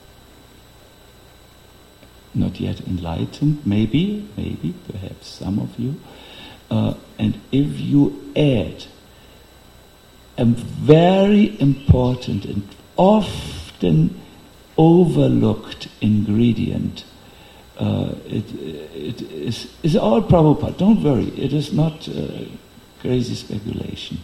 not yet enlightened, maybe, perhaps some of you, and if you add a very important and often overlooked ingredient, it is all Prabhupada. Don't worry, it is not crazy speculation.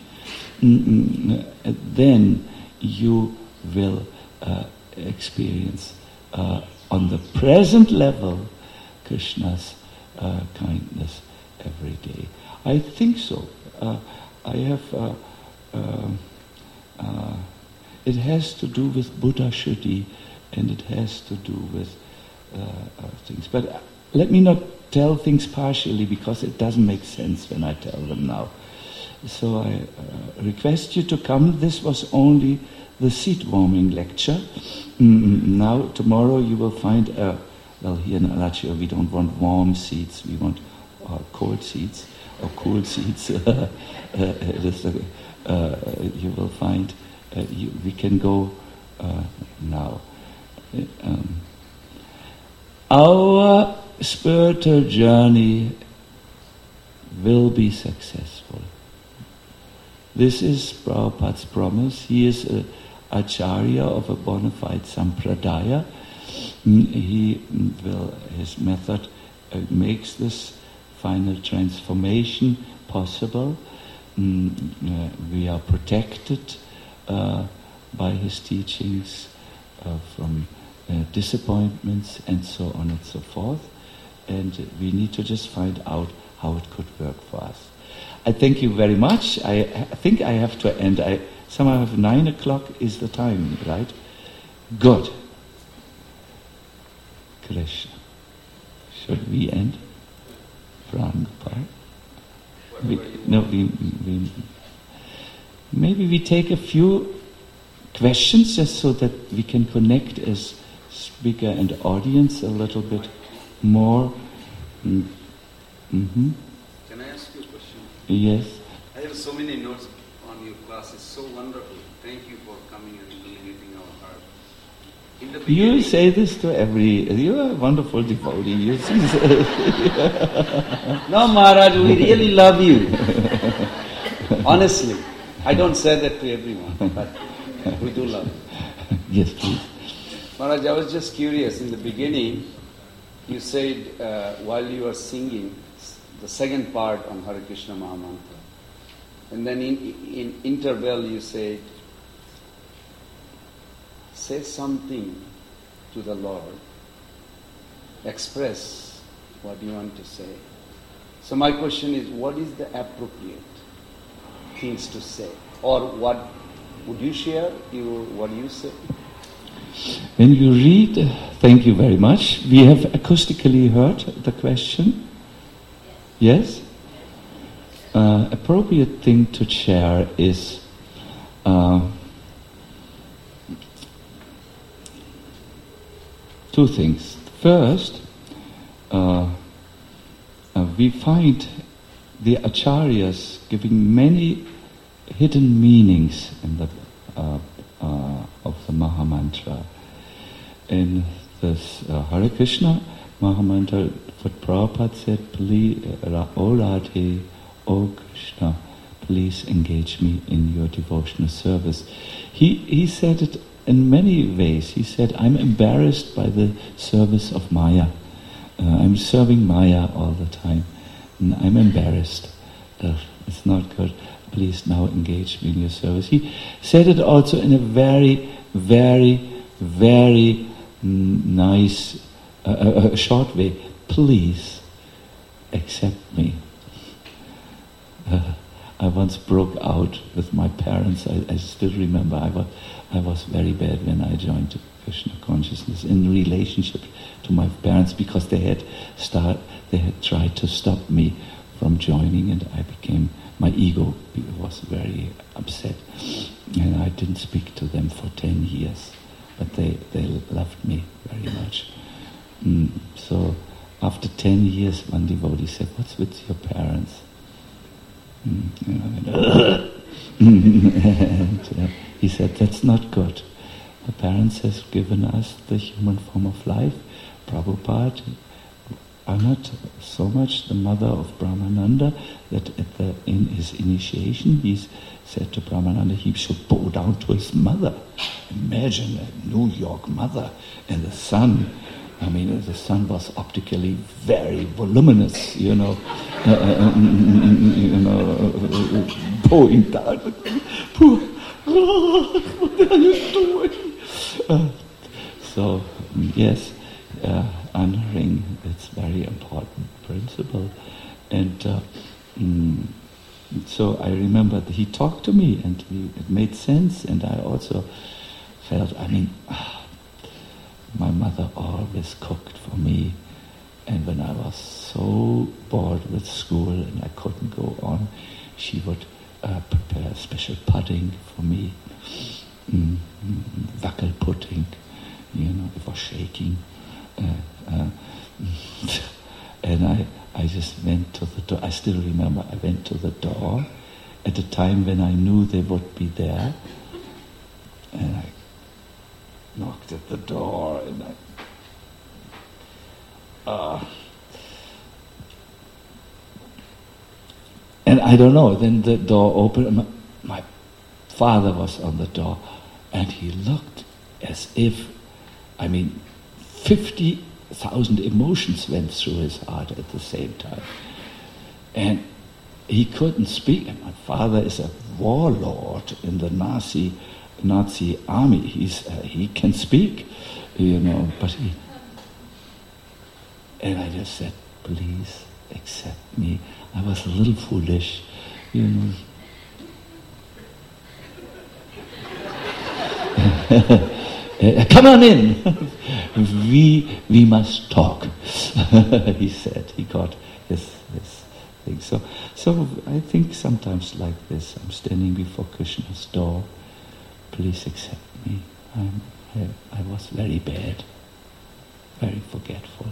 Then you will experience on the present level Krishna's kindness every day. I think so. I have. It has to do with Buddha Shuddhi and it has to do with things. But let me not tell things partially, because it doesn't make sense when I tell them now. So I request you to come. This was only the seat warming lecture. Now, tomorrow you will find well, here in Alachia we don't want warm seats, we want cold seats, or cool seats. You will find, we can go now. Our spiritual journey will be successful. This is Prabhupada's promise. He is an acharya of a bona fide sampradaya. His method makes this final transformation possible. We are protected by his teachings from disappointments and so on and so forth. And we need to just find out how it could work for us. I thank you very much. I think I have to end. Somehow have 9 o'clock is the time, right? Good. Krishna. Should we end? Prabhupada? Maybe we take a few questions just so that we can connect as speaker and audience a little bit more. Mm-hmm. Can I ask you a question? Yes. I have so many notes on your class. It's so wonderful. Thank you for coming and illuminating our heart. In the beginning, You say this to you are a wonderful devotee. You see No, Maharaj, we really love you. Honestly. I don't say that to everyone, but we do love you. Yes, please. Maharaj, I was just curious. In the beginning, you said while you were singing the second part on Hare Krishna Mahamantra, and then in interval you said, say something to the Lord, express what you want to say. So my question is, what is the appropriate things to say? Or what would you share? What do you say? When you read, thank you very much. We have acoustically heard the question. Yes? Appropriate thing to share is two things. First, we find the acharyas giving many hidden meanings in the of the Mahamantra. In this Hare Krishna Mahamantra, what Prabhupada said, please, O Radhe, O Krishna, please engage me in your devotional service. He said it in many ways. He said, I'm embarrassed by the service of Maya. I'm serving Maya all the time. And I'm embarrassed. It's not good. Please now engage me in your service. He said it also in a very, very, very nice, short way. Please accept me. I once broke out with my parents. I still remember I was very bad when I joined Krishna consciousness in relationship to my parents, because they had tried to stop me from joining, and my ego was very upset, and I didn't speak to them for 10 years, but they loved me very much. So after 10 years, one devotee said, what's with your parents? And he said, that's not good. The parents has given us the human form of life. Prabhupada honored so much the mother of Brahmananda that in his initiation he said to Brahmananda he should bow down to his mother. Imagine a New York mother and the son. I mean, the son was optically very voluminous, bowing down. Poor, what are you doing? So, yes, honoring, it's very important principle. And so I remember that he talked to me and it made sense, and I also felt, my mother always cooked for me. And when I was so bored with school and I couldn't go on, she would prepare special pudding for me, wackelpudding, it was shaking. And I just went to the door. I still remember I went to the door at a time when I knew they would be there. And I knocked at the door and and I don't know, then the door opened and my father was on the door and he looked as if, 50,000 emotions went through his heart at the same time. And he couldn't speak. And my father is a warlord in the Nazi army. He can speak, but and I just said, please accept me. I was a little foolish, Come on in. we must talk. He said. He got his thing. So I think sometimes like this, I'm standing before Krishna's door. Please accept me. I was very bad, very forgetful.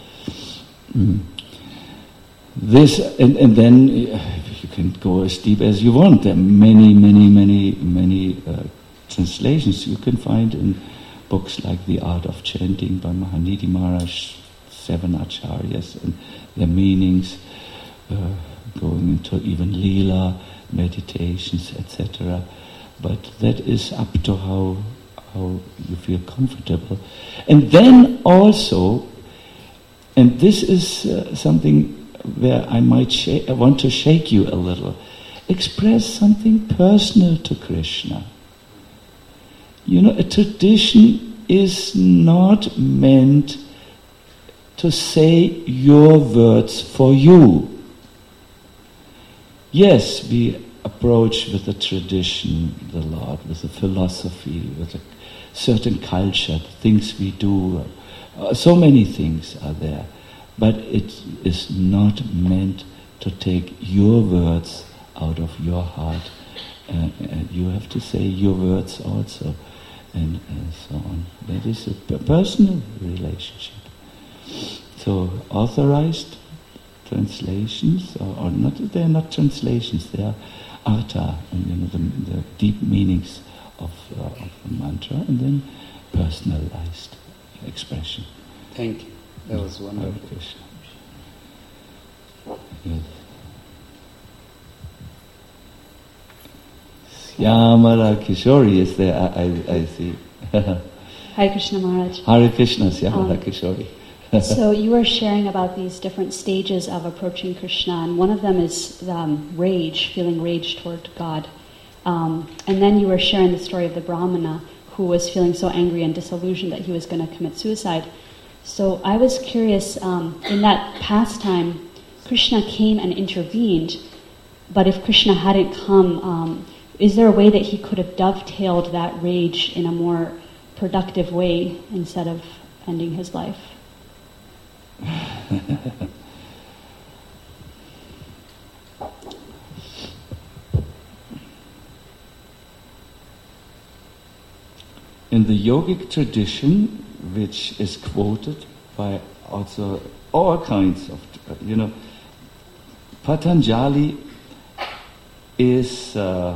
This and then you can go as deep as you want. There are many translations you can find in books like The Art of Chanting by Mahanidhi Maharaj, 7 acharyas, and their meanings, going into even lila, meditations, etc. But that is up to how you feel comfortable. And then also, and this is something where I want to shake you a little, express something personal to Krishna. A tradition is not meant to say your words for you. Yes, we approach with the tradition, the Lord, with the philosophy, with a certain culture, things we do. So many things are there. But it is not meant to take your words out of your heart. And you have to say your words also, and so on. That is a personal relationship. So authorized translations, or not, they are not translations, they are artha, and the deep meanings of the mantra, and then personalized expression. Thank you. That was wonderful. Yes. Syamala Kishori is there, I see. Hare Krishna Maharaj. Hare Krishna, Syamala Kishori. So you were sharing about these different stages of approaching Krishna, and one of them is rage, feeling rage toward God. And then you were sharing the story of the Brahmana who was feeling so angry and disillusioned that he was going to commit suicide. So I was curious, in that pastime, Krishna came and intervened, but if Krishna hadn't come, is there a way that he could have dovetailed that rage in a more productive way instead of ending his life? In the yogic tradition, which is quoted by also all kinds of, Patanjali has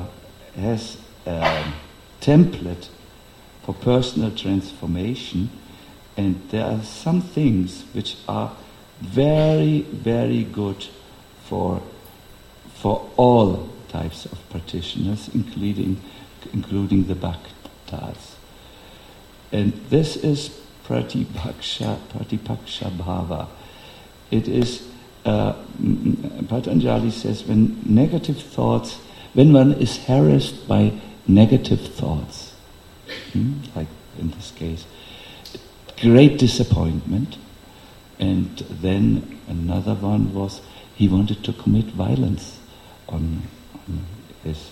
a template for personal transformation, and there are some things which are very, very good for all types of practitioners, including the bhaktas. And this is Pratipaksha Bhava. It is, Patanjali says, when one is harassed by negative thoughts, like in this case, great disappointment, and then another one was he wanted to commit violence on his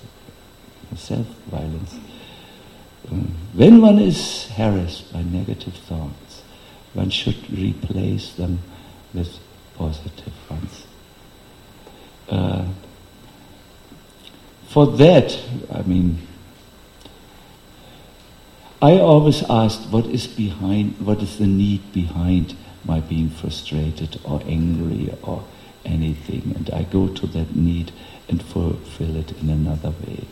self-violence. When one is harassed by negative thoughts, one should replace them with positive ones. For that, I always asked what is the need behind my being frustrated or angry or anything, and I go to that need and fulfill it in another way.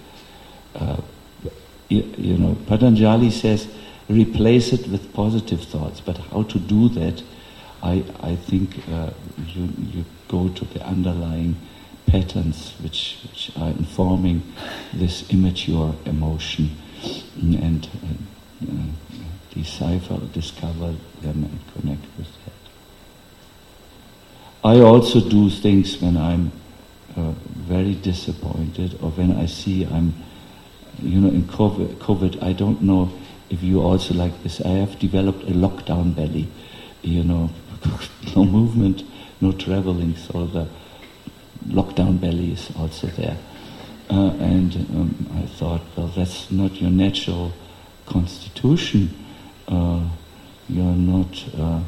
Patanjali says, replace it with positive thoughts, but how to do that? I think you go to the underlying patterns which are informing this immature emotion and discover them and connect with that. I also do things when I'm very disappointed, or when I see I'm, in COVID, I don't know if you also like this. I have developed a lockdown belly, no movement, no traveling, so the lockdown belly is also there. And I thought, well, that's not your natural constitution. You're not.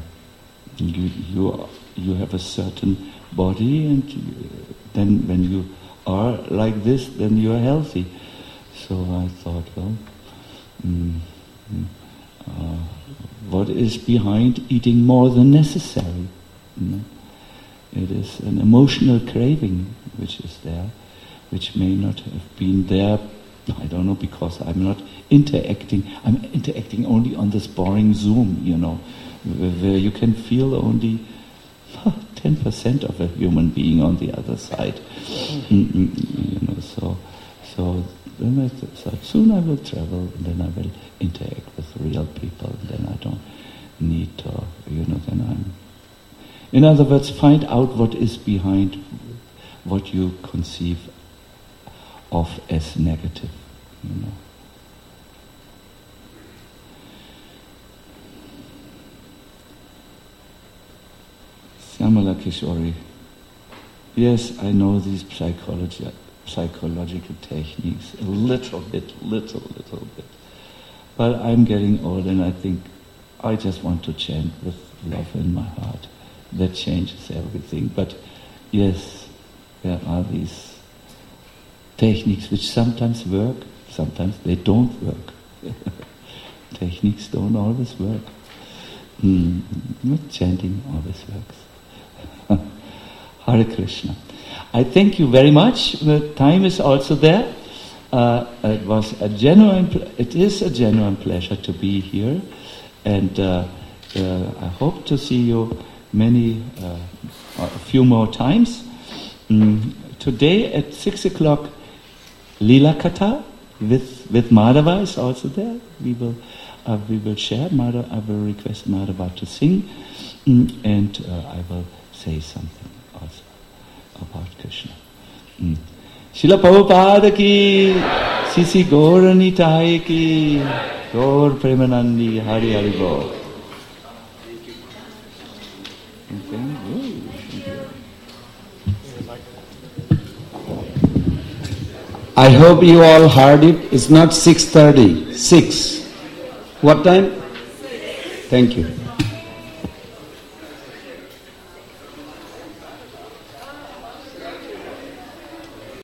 You have a certain body, and then when you are like this, then you are healthy. So I thought, well, what is behind eating more than necessary? It is an emotional craving which is there, which may not have been there, I don't know, because I'm not interacting. I'm interacting only on this boring Zoom, where you can feel only 10% of a human being on the other side. So then I thought, soon I will travel, and then I will interact with real people, and then I don't need to, then I'm... In other words, find out what is behind what you conceive of as negative, Syamala Kishori. Yes, I know these psychological techniques a little bit. But I'm getting old, and I think I just want to chant with love in my heart. That changes everything. But yes, there are these techniques which sometimes work, sometimes they don't work. Techniques don't always work. Not chanting always works. Hare Krishna. I thank you very much. The time is also there. It is a genuine pleasure to be here, and I hope to see you a few more times. Today at 6 o'clock, Lila Katha with Madhava is also there. We will share. I will request Madhava to sing, and I will say something also about Krishna. Srila Prabhupada ki, Sisi Gaura Nitai ki, Gaur Premanandi, Hari Hari Bol. I hope you all heard it. It's not 6:30. 6. What time? 6. Thank you.